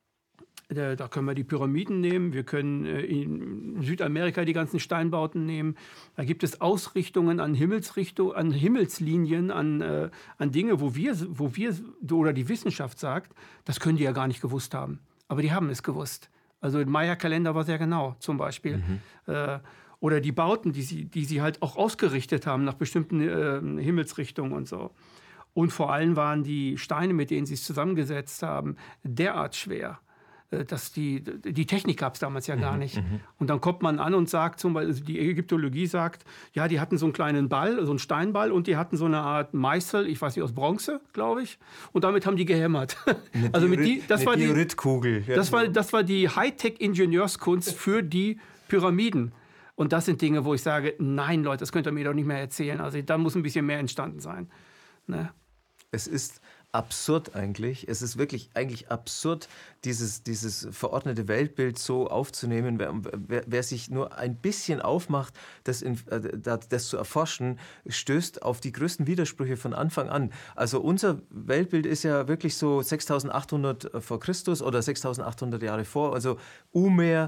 Da können wir die Pyramiden nehmen, wir können in Südamerika die ganzen Steinbauten nehmen. Da gibt es Ausrichtungen an Himmelslinien, an Dinge, wo wir oder die Wissenschaft sagt, das können die ja gar nicht gewusst haben. Aber die haben es gewusst. Also der Maya-Kalender war sehr genau zum Beispiel. Oder die Bauten, die sie halt auch ausgerichtet haben nach bestimmten Himmelsrichtungen und so. Und vor allem waren die Steine, mit denen sie es zusammengesetzt haben, derart schwer. Dass die Technik gab es damals ja gar nicht. Und dann kommt man an und sagt, zum Beispiel, die Ägyptologie sagt, ja, die hatten so einen kleinen Ball, so einen Steinball und die hatten so eine Art Meißel, ich weiß nicht, aus Bronze, glaube ich. Und damit haben die gehämmert. Dioritkugel. Das war die Hightech-Ingenieurskunst für die Pyramiden. Und das sind Dinge, wo ich sage, nein, Leute, das könnt ihr mir doch nicht mehr erzählen. Also da muss ein bisschen mehr entstanden sein. Ne? Es ist absurd eigentlich. Es ist wirklich eigentlich absurd, dieses verordnete Weltbild so aufzunehmen. Wer sich nur ein bisschen aufmacht, das zu erforschen, stößt auf die größten Widersprüche von Anfang an. Also unser Weltbild ist ja wirklich so 6800 vor Christus oder 6800 Jahre vor. Also Sumer,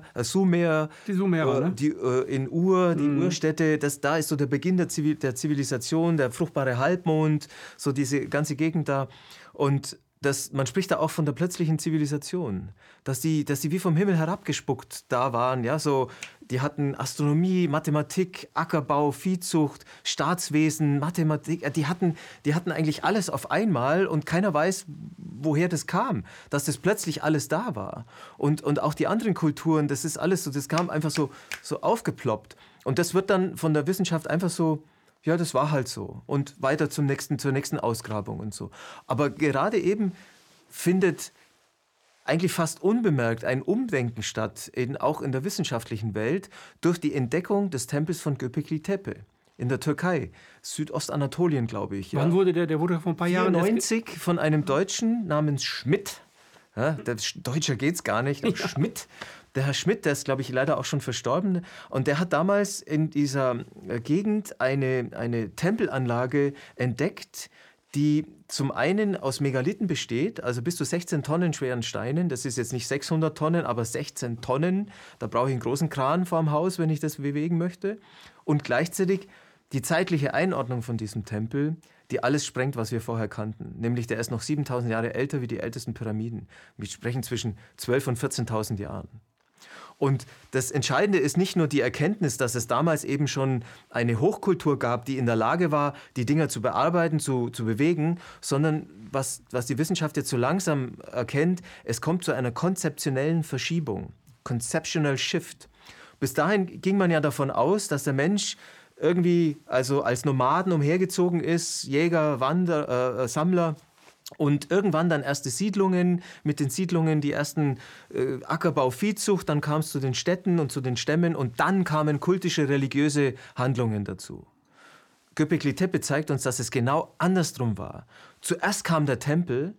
die Sumerer, ne? In Ur, die Urstädte, da ist so der Beginn der Zivilisation, der fruchtbare Halbmond, so diese ganze Gegend da. Und man spricht da auch von der plötzlichen Zivilisation, dass die wie vom Himmel herabgespuckt da waren. Ja, so, die hatten Astronomie, Mathematik, Ackerbau, Viehzucht, Staatswesen, Mathematik. Die hatten eigentlich alles auf einmal und keiner weiß, woher das kam, dass das plötzlich alles da war. Und auch die anderen Kulturen, das ist alles so, das kam einfach so aufgeploppt. Und das wird dann von der Wissenschaft einfach so, ja, das war halt so. Und weiter zur nächsten Ausgrabung und so. Aber gerade eben findet eigentlich fast unbemerkt ein Umdenken statt, auch in der wissenschaftlichen Welt, durch die Entdeckung des Tempels von Göbekli Tepe in der Türkei, Südostanatolien, glaube ich. Ja. Wann wurde der? Der wurde vor ein paar Jahren... 1994 von einem Deutschen namens Schmidt. Ja, Deutscher geht's gar nicht, aber ja. Schmidt. Der Herr Schmidt, der ist, glaube ich, leider auch schon verstorben. Und der hat damals in dieser Gegend eine Tempelanlage entdeckt, die zum einen aus Megalithen besteht, also bis zu 16 Tonnen schweren Steinen. Das ist jetzt nicht 600 Tonnen, aber 16 Tonnen. Da brauche ich einen großen Kran vorm Haus, wenn ich das bewegen möchte. Und gleichzeitig die zeitliche Einordnung von diesem Tempel, die alles sprengt, was wir vorher kannten. Nämlich, der ist noch 7000 Jahre älter wie die ältesten Pyramiden. Wir sprechen zwischen 12.000 und 14.000 Jahren. Und das Entscheidende ist nicht nur die Erkenntnis, dass es damals eben schon eine Hochkultur gab, die in der Lage war, die Dinger zu bearbeiten, zu bewegen, sondern was die Wissenschaft jetzt so langsam erkennt, es kommt zu einer konzeptionellen Verschiebung, Conceptual Shift. Bis dahin ging man ja davon aus, dass der Mensch irgendwie also als Nomaden umhergezogen ist, Jäger, Wanderer, Sammler. Und irgendwann dann erste Siedlungen, mit den Siedlungen die ersten Ackerbau, Viehzucht, dann kam es zu den Städten und zu den Stämmen und dann kamen kultische, religiöse Handlungen dazu. Göbekli Tepe zeigt uns, dass es genau andersrum war. Zuerst kam der Tempel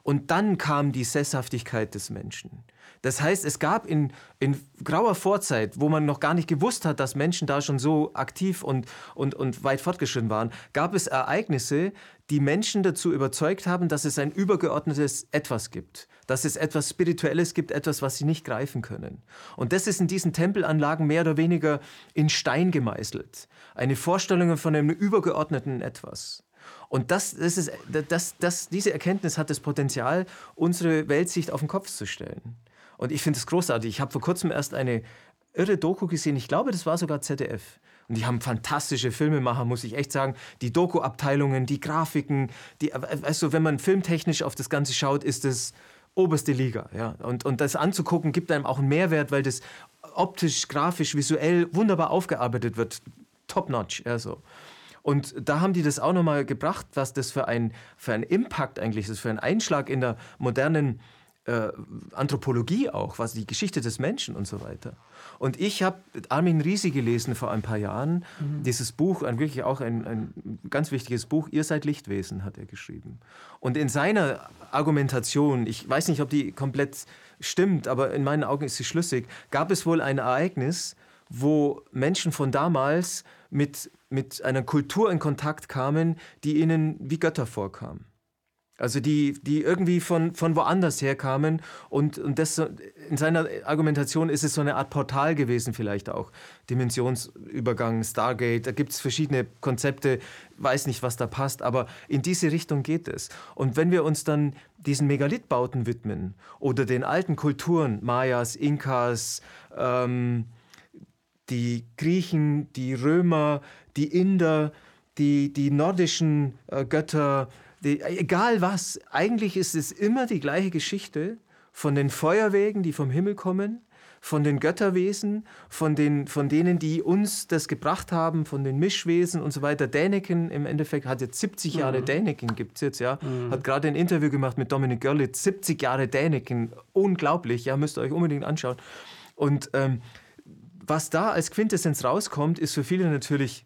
Und dann kam die Sesshaftigkeit des Menschen. Das heißt, es gab in grauer Vorzeit, wo man noch gar nicht gewusst hat, dass Menschen da schon so aktiv und weit fortgeschritten waren, gab es Ereignisse, die Menschen dazu überzeugt haben, dass es ein übergeordnetes Etwas gibt, dass es etwas Spirituelles gibt, etwas, was sie nicht greifen können. Und das ist in diesen Tempelanlagen mehr oder weniger in Stein gemeißelt. Eine Vorstellung von einem übergeordneten Etwas. Und diese Erkenntnis hat das Potenzial, unsere Weltsicht auf den Kopf zu stellen. Und ich finde es großartig. Ich habe vor kurzem erst eine irre Doku gesehen, ich glaube, das war sogar ZDF. Und die haben fantastische Filmemacher, muss ich echt sagen. Die Doku-Abteilungen, die Grafiken, also wenn man filmtechnisch auf das Ganze schaut, ist das oberste Liga. Ja? Und das anzugucken, gibt einem auch einen Mehrwert, weil das optisch, grafisch, visuell wunderbar aufgearbeitet wird. Top-notch. Ja, so. Und da haben die das auch nochmal gebracht, was das für ein Impact eigentlich ist, für einen Einschlag in der modernen Anthropologie auch, was die Geschichte des Menschen und so weiter. Und ich habe Armin Risi gelesen vor ein paar Jahren, dieses Buch, wirklich auch ein ganz wichtiges Buch, Ihr seid Lichtwesen, hat er geschrieben. Und in seiner Argumentation, ich weiß nicht, ob die komplett stimmt, aber in meinen Augen ist sie schlüssig, gab es wohl ein Ereignis, wo Menschen von damals mit einer Kultur in Kontakt kamen, die ihnen wie Götter vorkam. Also die irgendwie von woanders herkamen und das, in seiner Argumentation ist es so eine Art Portal gewesen vielleicht auch. Dimensionsübergang, Stargate, da gibt es verschiedene Konzepte, weiß nicht, was da passt, aber in diese Richtung geht es. Und wenn wir uns dann diesen Megalithbauten widmen oder den alten Kulturen, Mayas, Inkas, die Griechen, die Römer, die Inder, die nordischen Götter, egal was, eigentlich ist es immer die gleiche Geschichte von den Feuerwegen, die vom Himmel kommen, von den Götterwesen, von denen, die uns das gebracht haben, von den Mischwesen und so weiter. Däniken im Endeffekt hat jetzt 70 Jahre Däniken, gibt es jetzt, ja. Hat gerade ein Interview gemacht mit Dominik Görlitz, 70 Jahre Däniken, unglaublich, ja, müsst ihr euch unbedingt anschauen. Und was da als Quintessenz rauskommt, ist für viele natürlich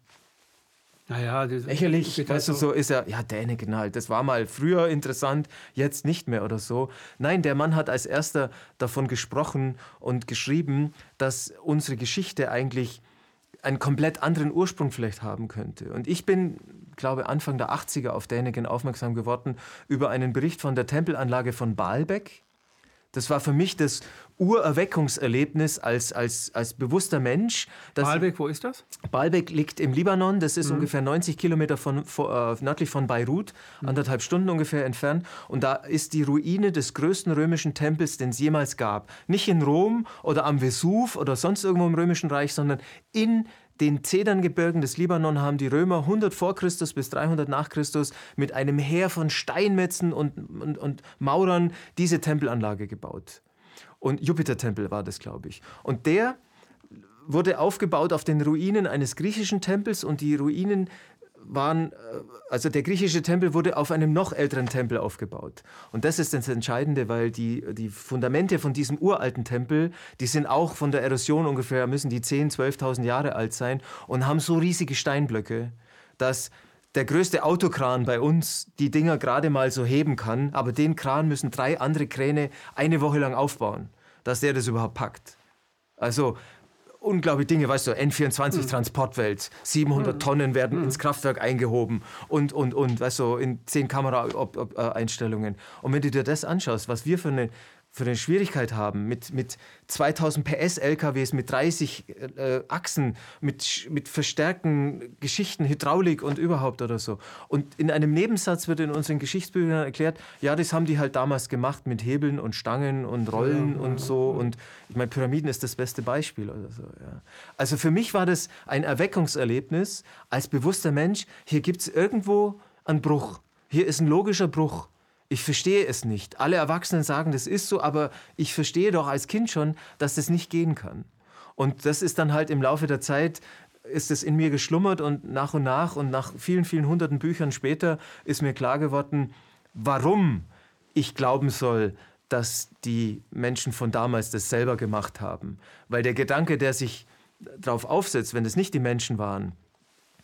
lächerlich, weißt du, so ist ja Däniken halt, das war mal früher interessant, jetzt nicht mehr oder so. Nein, der Mann hat als erster davon gesprochen und geschrieben, dass unsere Geschichte eigentlich einen komplett anderen Ursprung vielleicht haben könnte. Und ich bin, glaube Anfang der 80er auf Däniken aufmerksam geworden über einen Bericht von der Tempelanlage von Baalbek. Das war für mich das Urerweckungserlebnis als bewusster Mensch. Baalbek, wo ist das? Baalbek liegt im Libanon, das ist ungefähr 90 Kilometer nördlich von Beirut, 1,5 Stunden ungefähr entfernt. Und da ist die Ruine des größten römischen Tempels, den es jemals gab. Nicht in Rom oder am Vesuv oder sonst irgendwo im Römischen Reich, sondern in den Zederngebirgen des Libanon haben die Römer 100 vor Christus bis 300 nach Christus mit einem Heer von Steinmetzen und Maurern diese Tempelanlage gebaut. Und Jupitertempel war das, glaube ich. Und der wurde aufgebaut auf den Ruinen eines griechischen Tempels und die Ruinen waren, also der griechische Tempel wurde auf einem noch älteren Tempel aufgebaut. Und das ist das Entscheidende, weil die Fundamente von diesem uralten Tempel, die sind auch von der Erosion ungefähr, müssen die 10.000, 12.000 Jahre alt sein und haben so riesige Steinblöcke, dass der größte Autokran bei uns die Dinger gerade mal so heben kann, aber den Kran müssen 3 andere Kräne eine Woche lang aufbauen, dass der das überhaupt packt. Also unglaubliche Dinge, weißt du, N24 Transportwelt, 700 Tonnen werden ins Kraftwerk eingehoben und, weißt du, in 10 Kameraeinstellungen. Und wenn du dir das anschaust, was wir für eine Schwierigkeit haben, mit 2000 PS LKWs, mit 30 Achsen, mit verstärkten Geschichten, Hydraulik und überhaupt oder so. Und in einem Nebensatz wird in unseren Geschichtsbüchern erklärt, ja, das haben die halt damals gemacht mit Hebeln und Stangen und Rollen und so. Und ich meine, Pyramiden ist das beste Beispiel oder so. Ja. Also für mich war das ein Erweckungserlebnis als bewusster Mensch. Hier gibt es irgendwo einen Bruch. Hier ist ein logischer Bruch. Ich verstehe es nicht. Alle Erwachsenen sagen, das ist so, aber ich verstehe doch als Kind schon, dass das nicht gehen kann. Und das ist dann halt im Laufe der Zeit, ist es in mir geschlummert und nach vielen, vielen hunderten Büchern später ist mir klar geworden, warum ich glauben soll, dass die Menschen von damals das selber gemacht haben. Weil der Gedanke, der sich darauf aufsetzt, wenn es nicht die Menschen waren,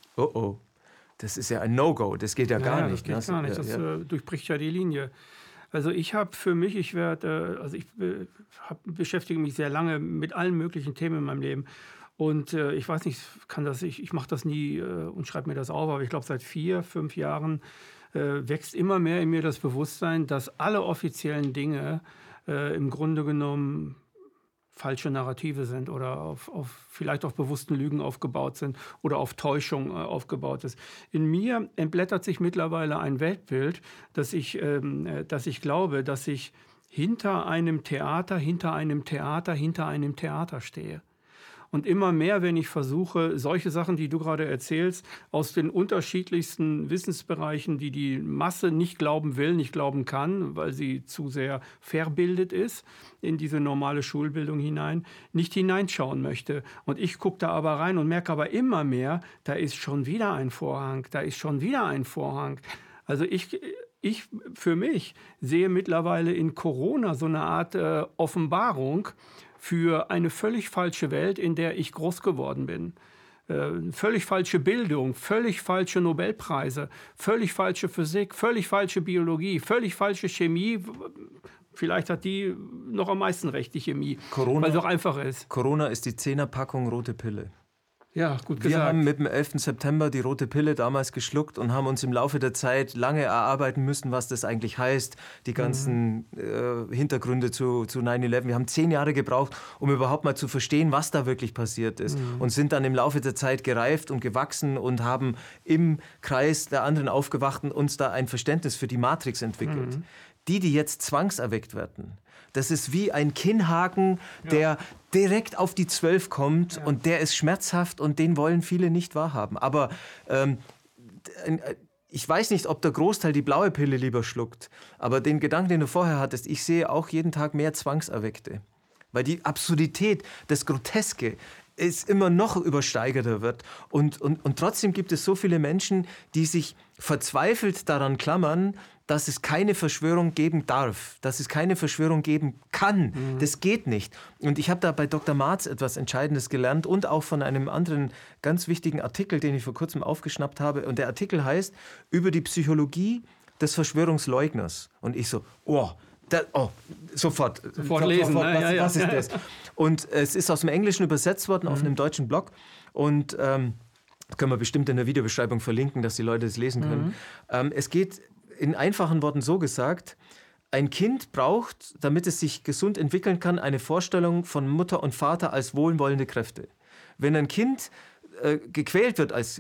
das ist ja ein No-Go, das geht ja gar nicht. Das geht gar nicht, das durchbricht ja die Linie. Also ich habe für mich, beschäftige mich sehr lange mit allen möglichen Themen in meinem Leben. Und ich weiß nicht, ich mache das nie und schreibe mir das auf, aber ich glaube, seit 4, 5 Jahren wächst immer mehr in mir das Bewusstsein, dass alle offiziellen Dinge im Grunde genommen falsche Narrative sind oder vielleicht auf bewussten Lügen aufgebaut sind oder auf Täuschung aufgebaut ist. In mir entblättert sich mittlerweile ein Weltbild, dass ich glaube, dass ich hinter einem Theater stehe. Und immer mehr, wenn ich versuche, solche Sachen, die du gerade erzählst, aus den unterschiedlichsten Wissensbereichen, die die Masse nicht glauben will, nicht glauben kann, weil sie zu sehr verbildet ist, in diese normale Schulbildung hinein, nicht hineinschauen möchte. Und ich gucke da aber rein und merke aber immer mehr, da ist schon wieder ein Vorhang, Also ich für mich sehe mittlerweile in Corona so eine Art Offenbarung für eine völlig falsche Welt, in der ich groß geworden bin. Völlig falsche Bildung, völlig falsche Nobelpreise, völlig falsche Physik, völlig falsche Biologie, völlig falsche Chemie. Vielleicht hat die noch am meisten recht, die Chemie, weil es auch einfach ist. Corona ist die 10er-Packung rote Pille. Ja, gut gesagt. Wir haben mit dem 11. September die rote Pille damals geschluckt und haben uns im Laufe der Zeit lange erarbeiten müssen, was das eigentlich heißt, die ganzen Hintergründe zu 9/11. Wir haben 10 Jahre gebraucht, um überhaupt mal zu verstehen, was da wirklich passiert ist und sind dann im Laufe der Zeit gereift und gewachsen und haben im Kreis der anderen Aufgewachten uns da ein Verständnis für die Matrix entwickelt. Die jetzt zwangserweckt werden, das ist wie ein Kinnhaken, der direkt auf die 12 kommt und der ist schmerzhaft und den wollen viele nicht wahrhaben. Aber ich weiß nicht, ob der Großteil die blaue Pille lieber schluckt, aber den Gedanken, den du vorher hattest, ich sehe auch jeden Tag mehr Zwangserweckte. Weil die Absurdität, das Groteske es immer noch übersteigerter wird. Und trotzdem gibt es so viele Menschen, die sich verzweifelt daran klammern, dass es keine Verschwörung geben darf, dass es keine Verschwörung geben kann. Das geht nicht. Und ich habe da bei Dr. Marz etwas Entscheidendes gelernt und auch von einem anderen ganz wichtigen Artikel, den ich vor kurzem aufgeschnappt habe. Und der Artikel heißt über die Psychologie des Verschwörungsleugners. Und ich so, sofort lesen. Was ist das? Und es ist aus dem Englischen übersetzt worden auf einem deutschen Blog. Und können wir bestimmt in der Videobeschreibung verlinken, dass die Leute es lesen können. Es geht in einfachen Worten so gesagt, ein Kind braucht, damit es sich gesund entwickeln kann, eine Vorstellung von Mutter und Vater als wohlwollende Kräfte. Wenn ein Kind gequält wird als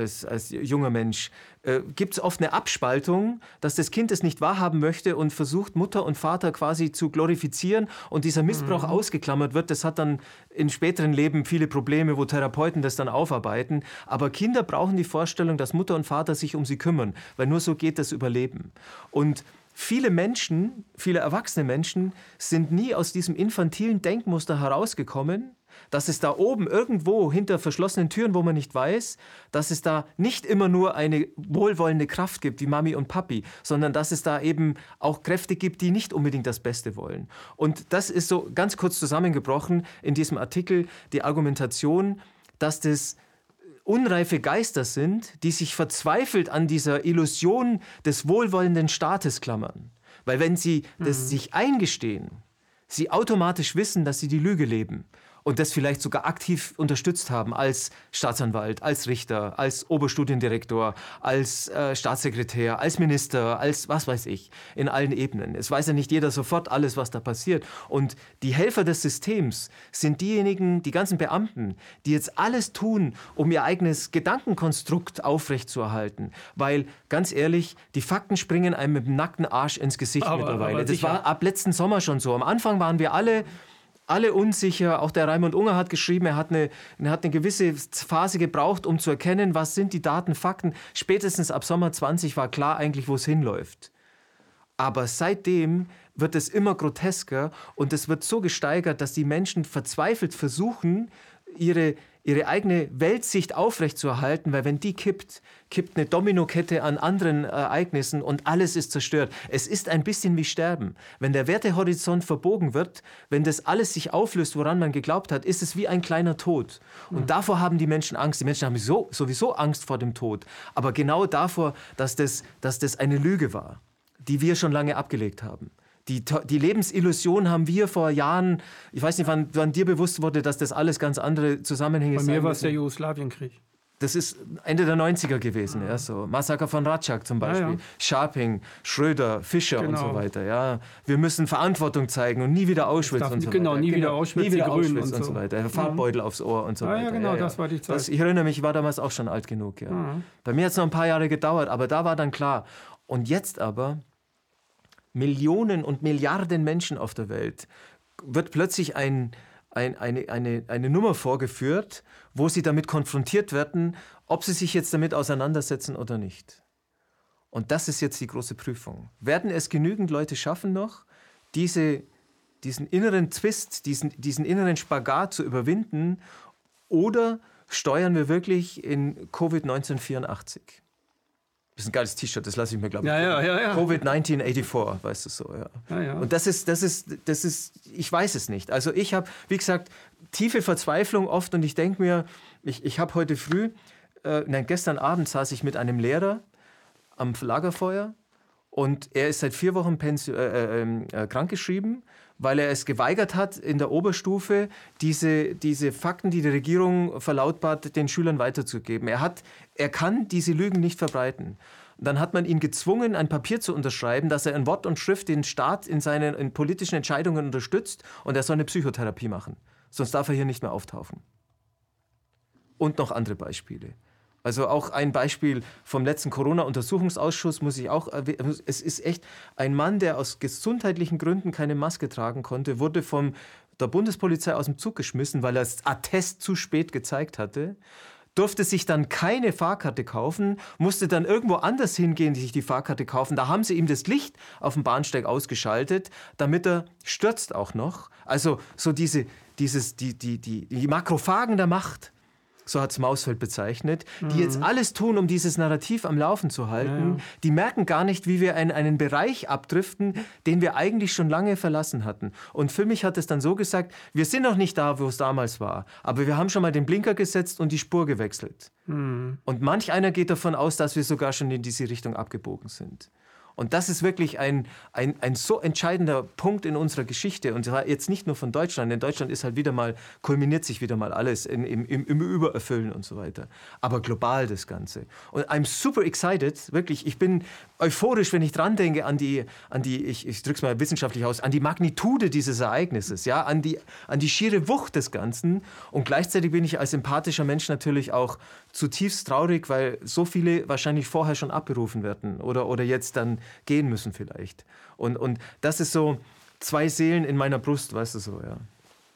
junger Mensch, gibt es oft eine Abspaltung, dass das Kind es nicht wahrhaben möchte und versucht, Mutter und Vater quasi zu glorifizieren und dieser Missbrauch ausgeklammert wird. Das hat dann in späteren Leben viele Probleme, wo Therapeuten das dann aufarbeiten. Aber Kinder brauchen die Vorstellung, dass Mutter und Vater sich um sie kümmern, weil nur so geht das Überleben. Und viele Menschen, viele erwachsene Menschen sind nie aus diesem infantilen Denkmuster herausgekommen, dass es da oben irgendwo hinter verschlossenen Türen, wo man nicht weiß, dass es da nicht immer nur eine wohlwollende Kraft gibt, wie Mami und Papi, sondern dass es da eben auch Kräfte gibt, die nicht unbedingt das Beste wollen. Und das ist so ganz kurz zusammengebrochen in diesem Artikel die Argumentation, dass das unreife Geister sind, die sich verzweifelt an dieser Illusion des wohlwollenden Staates klammern. Weil wenn sie das sich eingestehen, sie automatisch wissen, dass sie die Lüge leben und das vielleicht sogar aktiv unterstützt haben als Staatsanwalt, als Richter, als Oberstudiendirektor, als Staatssekretär, als Minister, als was weiß ich, in allen Ebenen. Es weiß ja nicht jeder sofort alles, was da passiert. Und die Helfer des Systems sind diejenigen, die ganzen Beamten, die jetzt alles tun, um ihr eigenes Gedankenkonstrukt aufrechtzuerhalten. Weil, ganz ehrlich, die Fakten springen einem mit dem nackten Arsch ins Gesicht mittlerweile. Das war ab letzten Sommer schon so. Am Anfang waren wir alle unsicher. Auch der Raimund Unger hat geschrieben, er hat eine gewisse Phase gebraucht, um zu erkennen, was sind die Daten, Fakten. Spätestens ab Sommer 20 war klar eigentlich, wo es hinläuft. Aber seitdem wird es immer grotesker und es wird so gesteigert, dass die Menschen verzweifelt versuchen, ihre eigene Weltsicht aufrechtzuerhalten, weil wenn die kippt eine Dominokette an anderen Ereignissen und alles ist zerstört. Es ist ein bisschen wie Sterben. Wenn der Wertehorizont verbogen wird, wenn das alles sich auflöst, woran man geglaubt hat, ist es wie ein kleiner Tod. Und davor haben die Menschen Angst. Die Menschen haben sowieso Angst vor dem Tod. Aber genau davor, dass das eine Lüge war. die wir schon lange abgelegt haben. Die Lebensillusion haben wir vor Jahren, ich weiß nicht, wann dir bewusst wurde, dass das alles ganz andere Zusammenhänge sind. Bei mir war es der Jugoslawienkrieg. Das ist Ende der 90er gewesen, ja, so. Massaker von Ratschak zum Beispiel, ja. Scharping, Schröder, Fischer und so weiter. Ja. Wir müssen Verantwortung zeigen und nie wieder Auschwitz und so weiter. Genau, nie wieder Auschwitz, nie wieder Auschwitz und so weiter. Farbbeutel aufs Ohr und so weiter. Ja, genau, das war die Zeit. Ich erinnere mich, ich war damals auch schon alt genug. Ja. Bei mir hat es noch ein paar Jahre gedauert, aber da war dann klar. Und jetzt aber, Millionen und Milliarden Menschen auf der Welt, wird plötzlich eine Nummer vorgeführt, wo sie damit konfrontiert werden, ob sie sich jetzt damit auseinandersetzen oder nicht. Und das ist jetzt die große Prüfung. Werden es genügend Leute schaffen noch, diesen inneren Twist, diesen inneren Spagat zu überwinden, oder steuern wir wirklich in Covid-1984? Das ist ein geiles T-Shirt, das lasse ich mir, glaube ich. Ja. Covid-1984, weißt du so, ja. Ja. Und das ist, ich weiß es nicht. Also ich habe, wie gesagt, tiefe Verzweiflung oft, und ich denke mir, ich habe heute früh, gestern Abend saß ich mit einem Lehrer am Lagerfeuer, und er ist seit 4 Wochen krankgeschrieben, weil er es geweigert hat, in der Oberstufe diese Fakten, die die Regierung verlautbart, den Schülern weiterzugeben. Er kann diese Lügen nicht verbreiten. Dann hat man ihn gezwungen, ein Papier zu unterschreiben, dass er in Wort und Schrift den Staat in seinen politischen Entscheidungen unterstützt, und er soll eine Psychotherapie machen. Sonst darf er hier nicht mehr auftauchen. Und noch andere Beispiele. Also auch ein Beispiel vom letzten Corona-Untersuchungsausschuss muss ich auch erwähnen. Es ist echt ein Mann, der aus gesundheitlichen Gründen keine Maske tragen konnte, wurde von der Bundespolizei aus dem Zug geschmissen, weil er das Attest zu spät gezeigt hatte, durfte sich dann keine Fahrkarte kaufen, musste dann irgendwo anders hingehen, sich die Fahrkarte kaufen. Da haben sie ihm das Licht auf dem Bahnsteig ausgeschaltet, damit er stürzt auch noch. Also so die Makrophagen der Macht, so hat es Mausfeld bezeichnet, die jetzt alles tun, um dieses Narrativ am Laufen zu halten. Ja. Die merken gar nicht, wie wir einen Bereich abdriften, den wir eigentlich schon lange verlassen hatten. Und für mich hat es dann so gesagt, wir sind noch nicht da, wo es damals war, aber wir haben schon mal den Blinker gesetzt und die Spur gewechselt. Und manch einer geht davon aus, dass wir sogar schon in diese Richtung abgebogen sind. Und das ist wirklich ein so entscheidender Punkt in unserer Geschichte. Und zwar jetzt nicht nur von Deutschland. In Deutschland ist halt kulminiert sich wieder mal alles im Übererfüllen und so weiter. Aber global das Ganze. Und I'm super excited, wirklich. Ich bin euphorisch, wenn ich dran denke an die ich drück's mal wissenschaftlich aus, an die Magnitude dieses Ereignisses, ja, an die schiere Wucht des Ganzen. Und gleichzeitig bin ich als empathischer Mensch natürlich auch zutiefst traurig, weil so viele wahrscheinlich vorher schon abberufen werden oder jetzt dann gehen müssen vielleicht. Und das ist so 2 Seelen in meiner Brust, weißt du so, ja.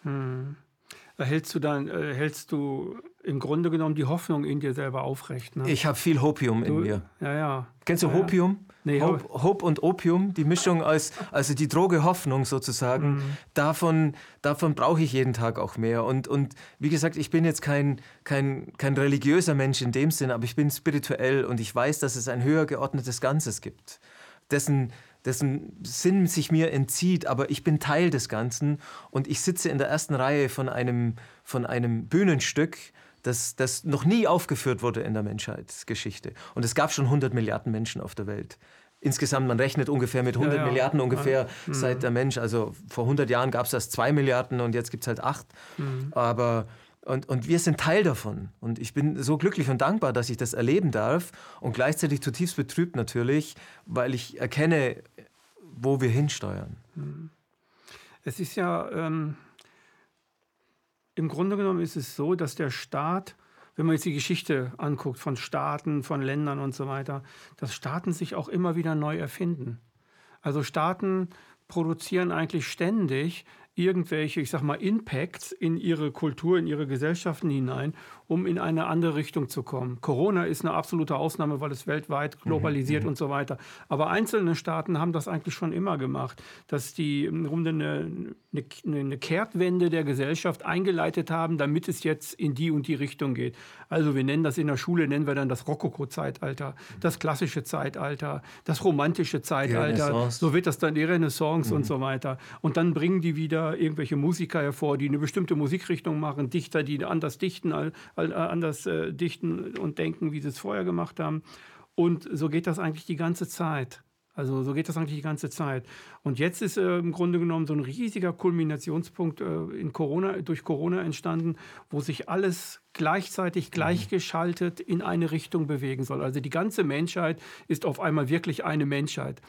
Hältst du im Grunde genommen die Hoffnung in dir selber aufrecht? Ne? Ich habe viel Hopium in mir. Ja. Kennst du Hopium? Nee, Hope und Opium, die Mischung also die Droge Hoffnung sozusagen, davon brauche ich jeden Tag auch mehr. Und wie gesagt, ich bin jetzt kein religiöser Mensch in dem Sinn, aber ich bin spirituell, und ich weiß, dass es ein höher geordnetes Ganzes gibt, dessen Sinn sich mir entzieht, aber ich bin Teil des Ganzen, und ich sitze in der ersten Reihe von einem Bühnenstück, das noch nie aufgeführt wurde in der Menschheitsgeschichte. Und es gab schon 100 Milliarden Menschen auf der Welt. Insgesamt, man rechnet ungefähr mit 100 Milliarden ungefähr seit der Mensch. Also vor 100 Jahren gab es erst 2 Milliarden und jetzt gibt es halt 8. Aber und wir sind Teil davon. Und ich bin so glücklich und dankbar, dass ich das erleben darf, und gleichzeitig zutiefst betrübt natürlich, weil ich erkenne, wo wir hinsteuern. Es ist ja... Im Grunde genommen ist es so, dass der Staat, wenn man jetzt die Geschichte anguckt von Staaten, von Ländern und so weiter, dass Staaten sich auch immer wieder neu erfinden. Also Staaten produzieren eigentlich ständig irgendwelche, ich sag mal, Impacts in ihre Kultur, in ihre Gesellschaften hinein, um in eine andere Richtung zu kommen. Corona ist eine absolute Ausnahme, weil es weltweit globalisiert und so weiter. Aber einzelne Staaten haben das eigentlich schon immer gemacht, dass die im Grunde eine Kehrtwende der Gesellschaft eingeleitet haben, damit es jetzt in die und die Richtung geht. Also wir nennen das in der Schule, nennen wir dann das Rokoko-Zeitalter, das klassische Zeitalter, das romantische Zeitalter. So wird das dann die Renaissance und so weiter. Und dann bringen die wieder irgendwelche Musiker hervor, die eine bestimmte Musikrichtung machen, Dichter, die anders dichten und denken, wie sie es vorher gemacht haben. Und so geht das eigentlich die ganze Zeit. Also so geht das eigentlich die ganze Zeit. Und jetzt ist im Grunde genommen so ein riesiger Kulminationspunkt durch Corona entstanden, wo sich alles gleichzeitig gleichgeschaltet in eine Richtung bewegen soll. Also die ganze Menschheit ist auf einmal wirklich eine Menschheit.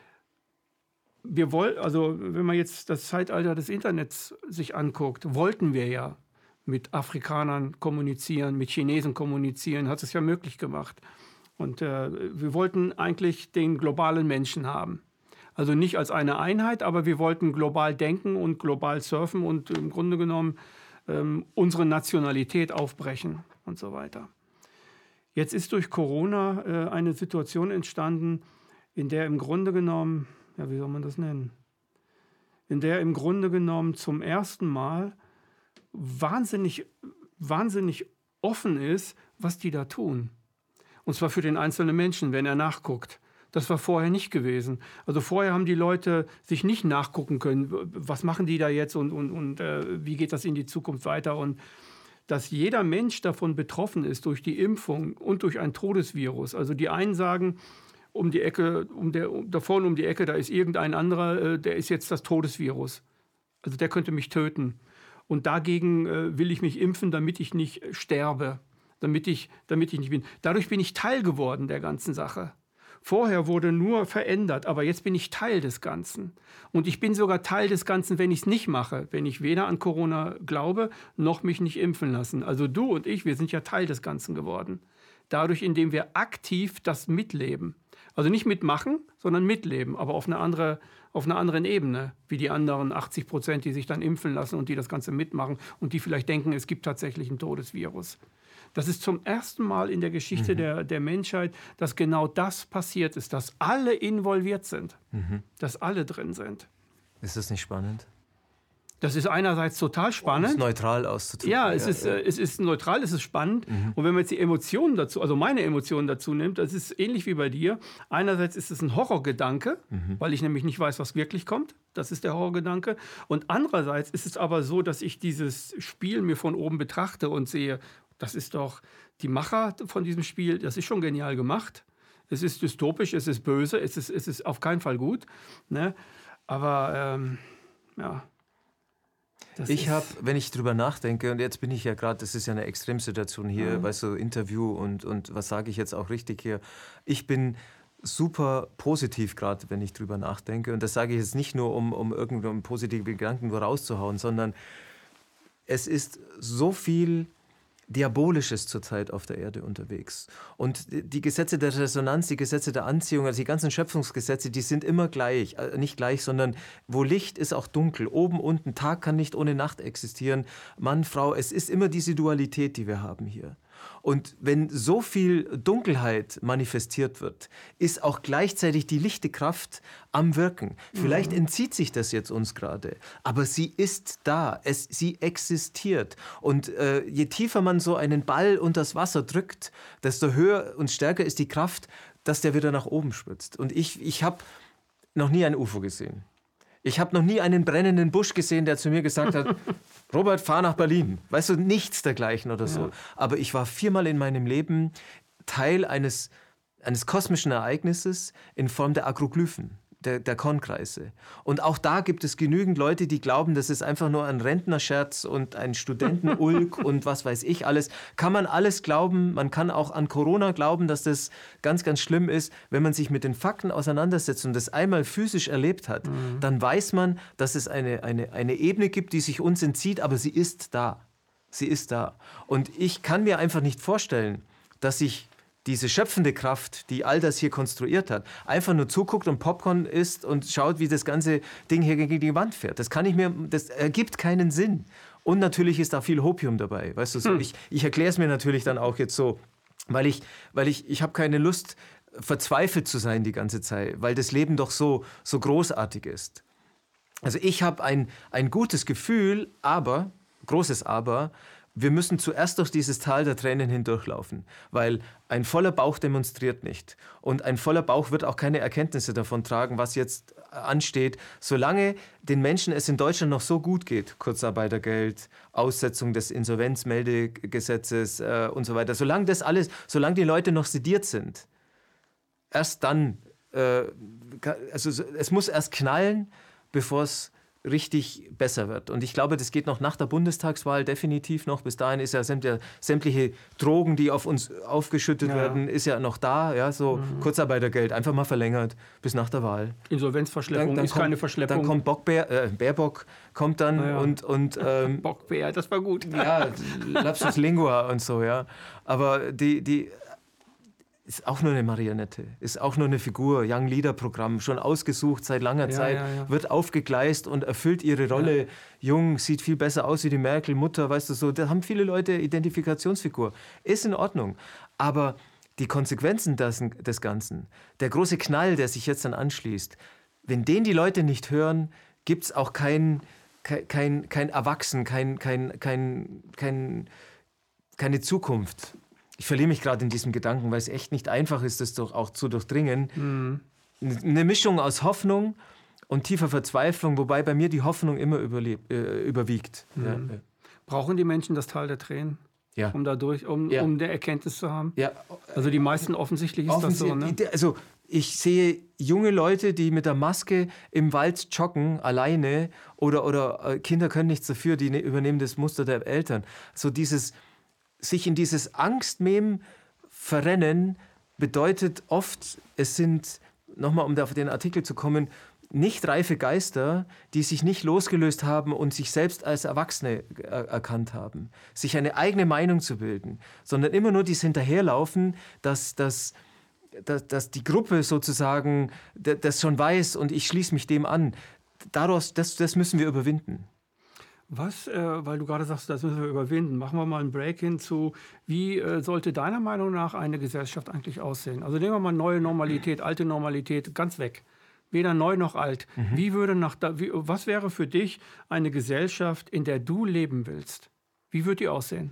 Also wenn man jetzt das Zeitalter des Internets sich anguckt, wollten wir ja mit Afrikanern kommunizieren, mit Chinesen kommunizieren, hat es ja möglich gemacht. Und wir wollten eigentlich den globalen Menschen haben. Also nicht als eine Einheit, aber wir wollten global denken und global surfen und im Grunde genommen unsere Nationalität aufbrechen und so weiter. Jetzt ist durch Corona eine Situation entstanden, in der im Grunde genommen, ja, wie soll man das nennen? In der im Grunde genommen zum ersten Mal wahnsinnig offen ist, was die da tun. Und zwar für den einzelnen Menschen, wenn er nachguckt. Das war vorher nicht gewesen. Also vorher haben die Leute sich nicht nachgucken können, was machen die da jetzt und wie geht das in die Zukunft weiter. Und dass jeder Mensch davon betroffen ist durch die Impfung und durch ein Todesvirus. Also die einen sagen, da vorne um die Ecke, da ist irgendein anderer, der ist jetzt das Todesvirus. Also der könnte mich töten. Und dagegen will ich mich impfen, damit ich nicht sterbe. Damit ich nicht bin. Dadurch bin ich Teil geworden der ganzen Sache. Vorher wurde nur verändert, aber jetzt bin ich Teil des Ganzen. Und ich bin sogar Teil des Ganzen, wenn ich es nicht mache, wenn ich weder an Corona glaube, noch mich nicht impfen lassen. Also du und ich, wir sind ja Teil des Ganzen geworden. Dadurch, indem wir aktiv das mitleben. Also nicht mitmachen, sondern mitleben, aber auf einer anderen Ebene, wie die anderen 80%, die sich dann impfen lassen und die das Ganze mitmachen und die vielleicht denken, es gibt tatsächlich ein Todesvirus. Das ist zum ersten Mal in der Geschichte der Menschheit, dass genau das passiert ist, dass alle involviert sind, dass alle drin sind. Ist das nicht spannend? Das ist einerseits total spannend. Um es neutral auszudrücken. Ja, es ist neutral, es ist spannend. Und wenn man jetzt die Emotionen dazu, also meine Emotionen dazu nimmt, das ist ähnlich wie bei dir. Einerseits ist es ein Horrorgedanke, weil ich nämlich nicht weiß, was wirklich kommt. Das ist der Horrorgedanke. Und andererseits ist es aber so, dass ich dieses Spiel mir von oben betrachte und sehe, das ist doch die Macher von diesem Spiel, das ist schon genial gemacht. Es ist dystopisch, es ist böse, es ist auf keinen Fall gut. Ne? Aber ja. Wenn ich drüber nachdenke, und jetzt bin ich ja gerade, das ist ja eine Extremsituation hier, weißt du, Interview und was sage ich jetzt auch richtig hier. Ich bin super positiv gerade, wenn ich drüber nachdenke. Und das sage ich jetzt nicht nur, um irgendeinen positiven Gedanken nur rauszuhauen, sondern es ist so viel Diabolisches zurzeit auf der Erde unterwegs. Und die Gesetze der Resonanz, die Gesetze der Anziehung, also die ganzen Schöpfungsgesetze, die sind immer gleich. Nicht gleich, sondern wo Licht ist auch dunkel. Oben, unten, Tag kann nicht ohne Nacht existieren. Mann, Frau, es ist immer diese Dualität, die wir haben hier. Und wenn so viel Dunkelheit manifestiert wird, ist auch gleichzeitig die lichte Kraft am Wirken. Vielleicht entzieht sich das jetzt uns gerade, aber sie ist da, sie existiert. Und je tiefer man so einen Ball unter das Wasser drückt, desto höher und stärker ist die Kraft, dass der wieder nach oben spritzt. Und ich habe noch nie ein UFO gesehen. Ich habe noch nie einen brennenden Busch gesehen, der zu mir gesagt hat, Robert, fahr nach Berlin. Weißt du, nichts dergleichen oder so. Ja. Aber ich war 4-mal in meinem Leben Teil eines kosmischen Ereignisses in Form der Akroglyphen, der Kornkreise. Und auch da gibt es genügend Leute, die glauben, das ist einfach nur ein Rentnerscherz und ein Studentenulk und was weiß ich alles. Kann man alles glauben. Man kann auch an Corona glauben, dass das ganz, ganz schlimm ist. Wenn man sich mit den Fakten auseinandersetzt und das einmal physisch erlebt hat, dann weiß man, dass es eine Ebene gibt, die sich uns entzieht, aber sie ist da. Sie ist da. Und ich kann mir einfach nicht vorstellen, dass ich diese schöpfende Kraft, die all das hier konstruiert hat, einfach nur zuguckt und Popcorn isst und schaut, wie das ganze Ding hier gegen die Wand fährt. Das ergibt keinen Sinn. Und natürlich ist da viel Hopium dabei. Weißt du, so, ich erkläre es mir natürlich dann auch jetzt so, weil ich habe keine Lust, verzweifelt zu sein die ganze Zeit, weil das Leben doch so großartig ist. Also ich habe ein gutes Gefühl, aber, großes Aber, wir müssen zuerst durch dieses Tal der Tränen hindurchlaufen, weil ein voller Bauch demonstriert nicht. Und ein voller Bauch wird auch keine Erkenntnisse davon tragen, was jetzt ansteht, solange den Menschen es in Deutschland noch so gut geht, Kurzarbeitergeld, Aussetzung des Insolvenzmeldegesetzes und so weiter, solange die Leute noch sediert sind, erst dann also es muss erst knallen, bevor es richtig besser wird. Und ich glaube, das geht noch nach der Bundestagswahl definitiv noch. Bis dahin ist ja sämtliche Drogen, die auf uns aufgeschüttet werden, ist ja noch da. Ja, so Kurzarbeitergeld, einfach mal verlängert bis nach der Wahl. Insolvenzverschleppung ist keine Verschleppung. Dann kommt Baerbock kommt dann und Bockbär, das war gut. Ja, Lapsus Lingua und so, ja. Aber die ist auch nur eine Marionette, ist auch nur eine Figur, Young Leader Programm, schon ausgesucht seit langer Zeit, wird aufgegleist und erfüllt ihre Rolle. Ja. Jung, sieht viel besser aus wie die Merkel, Mutter, weißt du so, da haben viele Leute Identifikationsfigur. Ist in Ordnung, aber die Konsequenzen des Ganzen, der große Knall, der sich jetzt dann anschließt, wenn den die Leute nicht hören, gibt es auch kein Erwachsen, keine Zukunft. Ich verliere mich gerade in diesem Gedanken, weil es echt nicht einfach ist, das doch auch zu durchdringen. Eine Mischung aus Hoffnung und tiefer Verzweiflung, wobei bei mir die Hoffnung immer überwiegt. Ja. Brauchen die Menschen das Tal der Tränen? Ja. Um eine Erkenntnis zu haben? Ja. Also die meisten offensichtlich ist das so, ne? Also ich sehe junge Leute, die mit der Maske im Wald joggen, alleine, oder Kinder können nichts dafür, die übernehmen das Muster der Eltern. So sich in dieses Angstmem verrennen, bedeutet oft, es sind, nochmal um auf den Artikel zu kommen, nicht reife Geister, die sich nicht losgelöst haben und sich selbst als Erwachsene erkannt haben, sich eine eigene Meinung zu bilden, sondern immer nur dies Hinterherlaufen, dass die Gruppe sozusagen das schon weiß und ich schließe mich dem an. Das müssen wir überwinden. Weil du gerade sagst, das müssen wir überwinden, machen wir mal einen Break hin zu, wie sollte deiner Meinung nach eine Gesellschaft eigentlich aussehen? Also nehmen wir mal neue Normalität, alte Normalität, ganz weg. Weder neu noch alt. Was wäre für dich eine Gesellschaft, in der du leben willst? Wie würde die aussehen?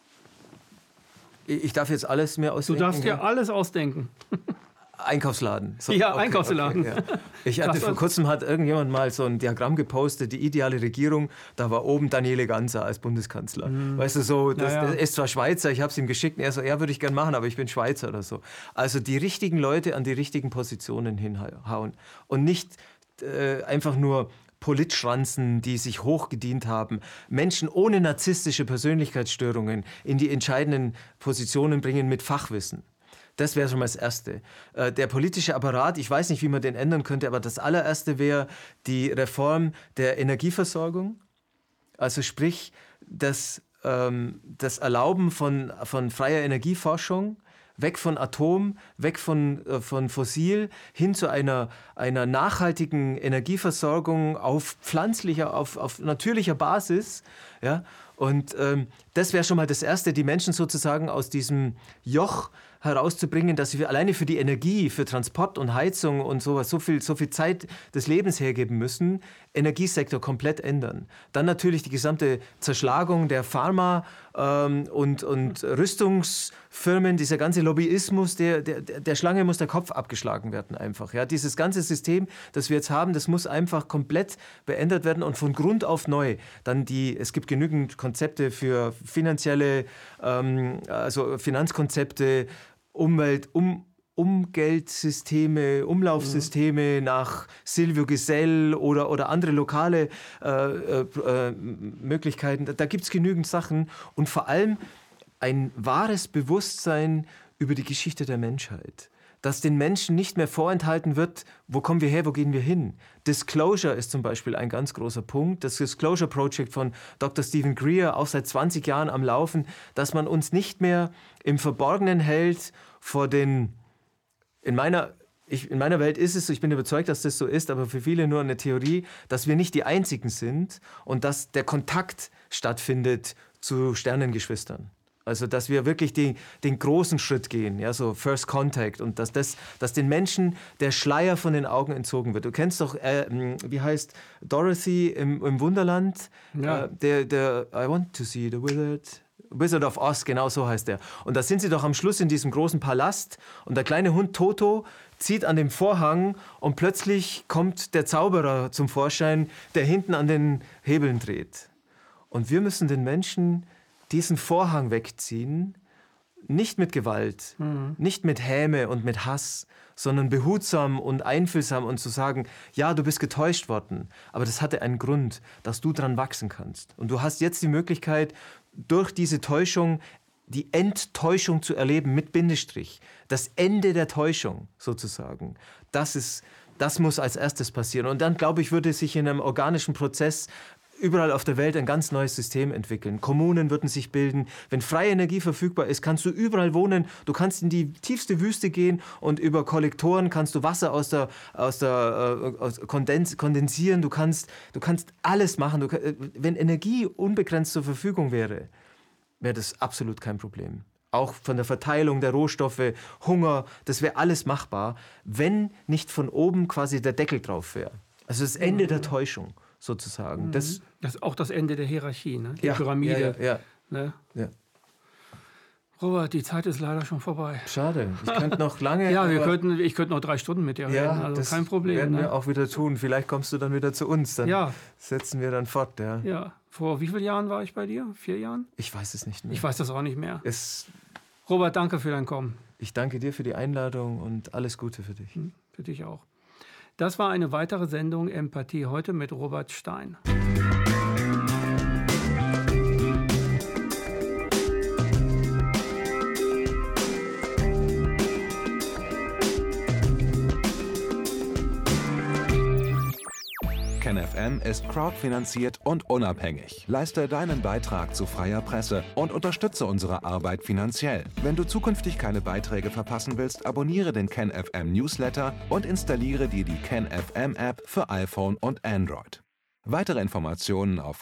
Ich darf jetzt alles mir ausdenken? Du darfst dir alles ausdenken. Einkaufsladen. So, Einkaufsladen. Okay. Vor kurzem hat irgendjemand mal so ein Diagramm gepostet, die ideale Regierung, da war oben Daniele Ganser als Bundeskanzler. Weißt du, so, der ist zwar Schweizer, ich habe es ihm geschickt, und er so, würde ich gern machen, aber ich bin Schweizer oder so. Also die richtigen Leute an die richtigen Positionen hinhauen und nicht einfach nur Politschranzen, die sich hochgedient haben, Menschen ohne narzisstische Persönlichkeitsstörungen in die entscheidenden Positionen bringen mit Fachwissen. Das wäre schon mal das Erste. Der politische Apparat, ich weiß nicht, wie man den ändern könnte, aber das allererste wäre die Reform der Energieversorgung. Also sprich, das Erlauben von freier Energieforschung, weg von Atom, weg von Fossil, hin zu einer nachhaltigen Energieversorgung auf pflanzlicher, auf natürlicher Basis. Ja? Und das wäre schon mal das Erste, die Menschen sozusagen aus diesem Joch herauszubringen, dass wir alleine für die Energie, für Transport und Heizung und sowas so viel Zeit des Lebens hergeben müssen, Energiesektor komplett ändern. Dann natürlich die gesamte Zerschlagung der Pharma- und Rüstungsfirmen, dieser ganze Lobbyismus, der Schlange muss der Kopf abgeschlagen werden einfach. Ja? Dieses ganze System, das wir jetzt haben, das muss einfach komplett beendet werden und von Grund auf neu. Dann es gibt genügend Konzepte für finanzielle, also Finanzkonzepte, Umgeldsysteme, Umlaufsysteme nach Silvio Gesell oder andere lokale Möglichkeiten. Da gibt es genügend Sachen und vor allem ein wahres Bewusstsein über die Geschichte der Menschheit. Dass den Menschen nicht mehr vorenthalten wird, wo kommen wir her, wo gehen wir hin. Disclosure ist zum Beispiel ein ganz großer Punkt. Das Disclosure Project von Dr. Stephen Greer, auch seit 20 Jahren am Laufen, dass man uns nicht mehr im Verborgenen hält vor den... In meiner Welt ist es so, ich bin überzeugt, dass das so ist, aber für viele nur eine Theorie, dass wir nicht die Einzigen sind und dass der Kontakt stattfindet zu Sternengeschwistern. Also, dass wir wirklich den großen Schritt gehen, ja, so First Contact und dass den Menschen der Schleier von den Augen entzogen wird. Du kennst doch, wie heißt Dorothy im Wunderland? Ja. I want to see the Wizard of Oz, genau so heißt der. Und da sind sie doch am Schluss in diesem großen Palast und der kleine Hund Toto zieht an dem Vorhang und plötzlich kommt der Zauberer zum Vorschein, der hinten an den Hebeln dreht. Und wir müssen den Menschen diesen Vorhang wegziehen Nicht mit Gewalt, nicht mit Häme und mit Hass, sondern behutsam und einfühlsam und zu sagen, ja, du bist getäuscht worden, aber das hatte einen Grund, dass du dran wachsen kannst. Und du hast jetzt die Möglichkeit, durch diese Täuschung die Enttäuschung zu erleben mit Bindestrich. Das Ende der Täuschung sozusagen. Das muss als erstes passieren. Und dann, glaube ich, würde sich in einem organischen Prozess überall auf der Welt ein ganz neues System entwickeln. Kommunen würden sich bilden. Wenn freie Energie verfügbar ist, kannst du überall wohnen. Du kannst in die tiefste Wüste gehen und über Kollektoren kannst du Wasser kondensieren. Du kannst alles machen. Wenn Energie unbegrenzt zur Verfügung wäre das absolut kein Problem. Auch von der Verteilung der Rohstoffe, Hunger, das wäre alles machbar, wenn nicht von oben quasi der Deckel drauf wäre. Also das Ende der Täuschung sozusagen. Das ist auch das Ende der Hierarchie, ne? Die Pyramide. Ja. Ne? Ja. Robert, die Zeit ist leider schon vorbei. Schade, ich könnte noch lange... Ja, ich könnte noch 3 Stunden mit dir reden, also das kein Problem. Werden wir auch wieder tun. Vielleicht kommst du dann wieder zu uns, dann setzen wir dann fort. Ja, vor wie vielen Jahren war ich bei dir? 4 Jahren? Ich weiß es nicht mehr. Ich weiß das auch nicht mehr. Robert, danke für dein Kommen. Ich danke dir für die Einladung und alles Gute für dich. Für dich auch. Das war eine weitere Sendung Empathie heute mit Robert Stein. KenFM ist crowdfinanziert und unabhängig. Leiste deinen Beitrag zu freier Presse und unterstütze unsere Arbeit finanziell. Wenn du zukünftig keine Beiträge verpassen willst, abonniere den KenFM Newsletter und installiere dir die KenFM App für iPhone und Android. Weitere Informationen auf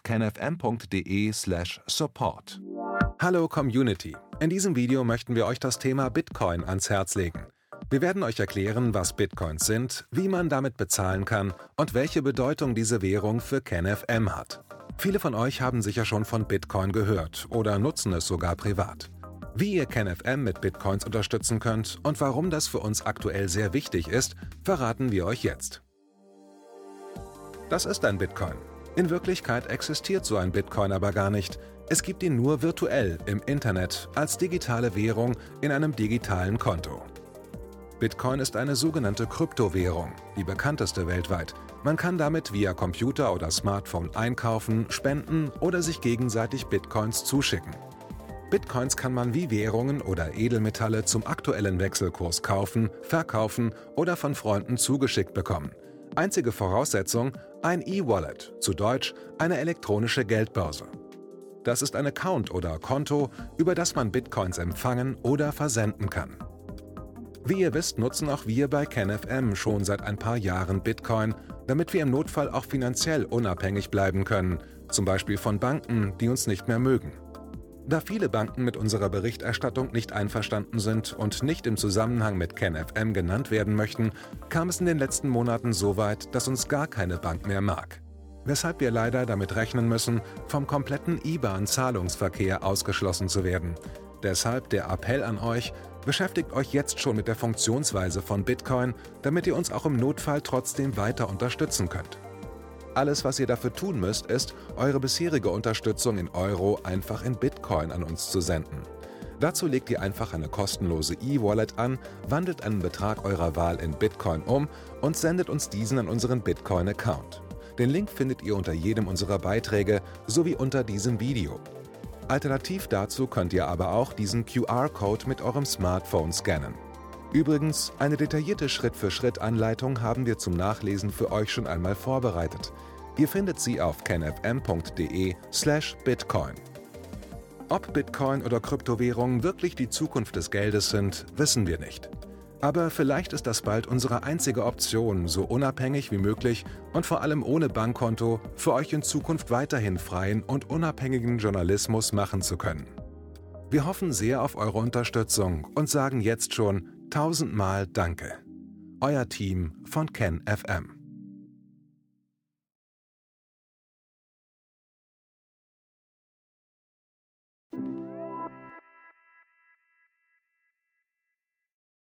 kenfm.de/support. Hallo Community! In diesem Video möchten wir euch das Thema Bitcoin ans Herz legen. Wir werden euch erklären, was Bitcoins sind, wie man damit bezahlen kann und welche Bedeutung diese Währung für KenFM hat. Viele von euch haben sicher schon von Bitcoin gehört oder nutzen es sogar privat. Wie ihr KenFM mit Bitcoins unterstützen könnt und warum das für uns aktuell sehr wichtig ist, verraten wir euch jetzt. Das ist ein Bitcoin. In Wirklichkeit existiert so ein Bitcoin aber gar nicht. Es gibt ihn nur virtuell im Internet als digitale Währung in einem digitalen Konto. Bitcoin ist eine sogenannte Kryptowährung, die bekannteste weltweit. Man kann damit via Computer oder Smartphone einkaufen, spenden oder sich gegenseitig Bitcoins zuschicken. Bitcoins kann man wie Währungen oder Edelmetalle zum aktuellen Wechselkurs kaufen, verkaufen oder von Freunden zugeschickt bekommen. Einzige Voraussetzung: ein E-Wallet, zu Deutsch eine elektronische Geldbörse. Das ist ein Account oder Konto, über das man Bitcoins empfangen oder versenden kann. Wie ihr wisst, nutzen auch wir bei KenFM schon seit ein paar Jahren Bitcoin, damit wir im Notfall auch finanziell unabhängig bleiben können, zum Beispiel von Banken, die uns nicht mehr mögen. Da viele Banken mit unserer Berichterstattung nicht einverstanden sind und nicht im Zusammenhang mit KenFM genannt werden möchten, kam es in den letzten Monaten so weit, dass uns gar keine Bank mehr mag. Weshalb wir leider damit rechnen müssen, vom kompletten IBAN-Zahlungsverkehr ausgeschlossen zu werden. Deshalb der Appell an euch: Beschäftigt euch jetzt schon mit der Funktionsweise von Bitcoin, damit ihr uns auch im Notfall trotzdem weiter unterstützen könnt. Alles, was ihr dafür tun müsst, ist, eure bisherige Unterstützung in Euro einfach in Bitcoin an uns zu senden. Dazu legt ihr einfach eine kostenlose E-Wallet an, wandelt einen Betrag eurer Wahl in Bitcoin um und sendet uns diesen an unseren Bitcoin-Account. Den Link findet ihr unter jedem unserer Beiträge sowie unter diesem Video. Alternativ dazu könnt ihr aber auch diesen QR-Code mit eurem Smartphone scannen. Übrigens, eine detaillierte Schritt-für-Schritt-Anleitung haben wir zum Nachlesen für euch schon einmal vorbereitet. Ihr findet sie auf kenfm.de/bitcoin. Ob Bitcoin oder Kryptowährungen wirklich die Zukunft des Geldes sind, wissen wir nicht. Aber vielleicht ist das bald unsere einzige Option, so unabhängig wie möglich und vor allem ohne Bankkonto für euch in Zukunft weiterhin freien und unabhängigen Journalismus machen zu können. Wir hoffen sehr auf eure Unterstützung und sagen jetzt schon 1000-mal Danke. Euer Team von KenFM.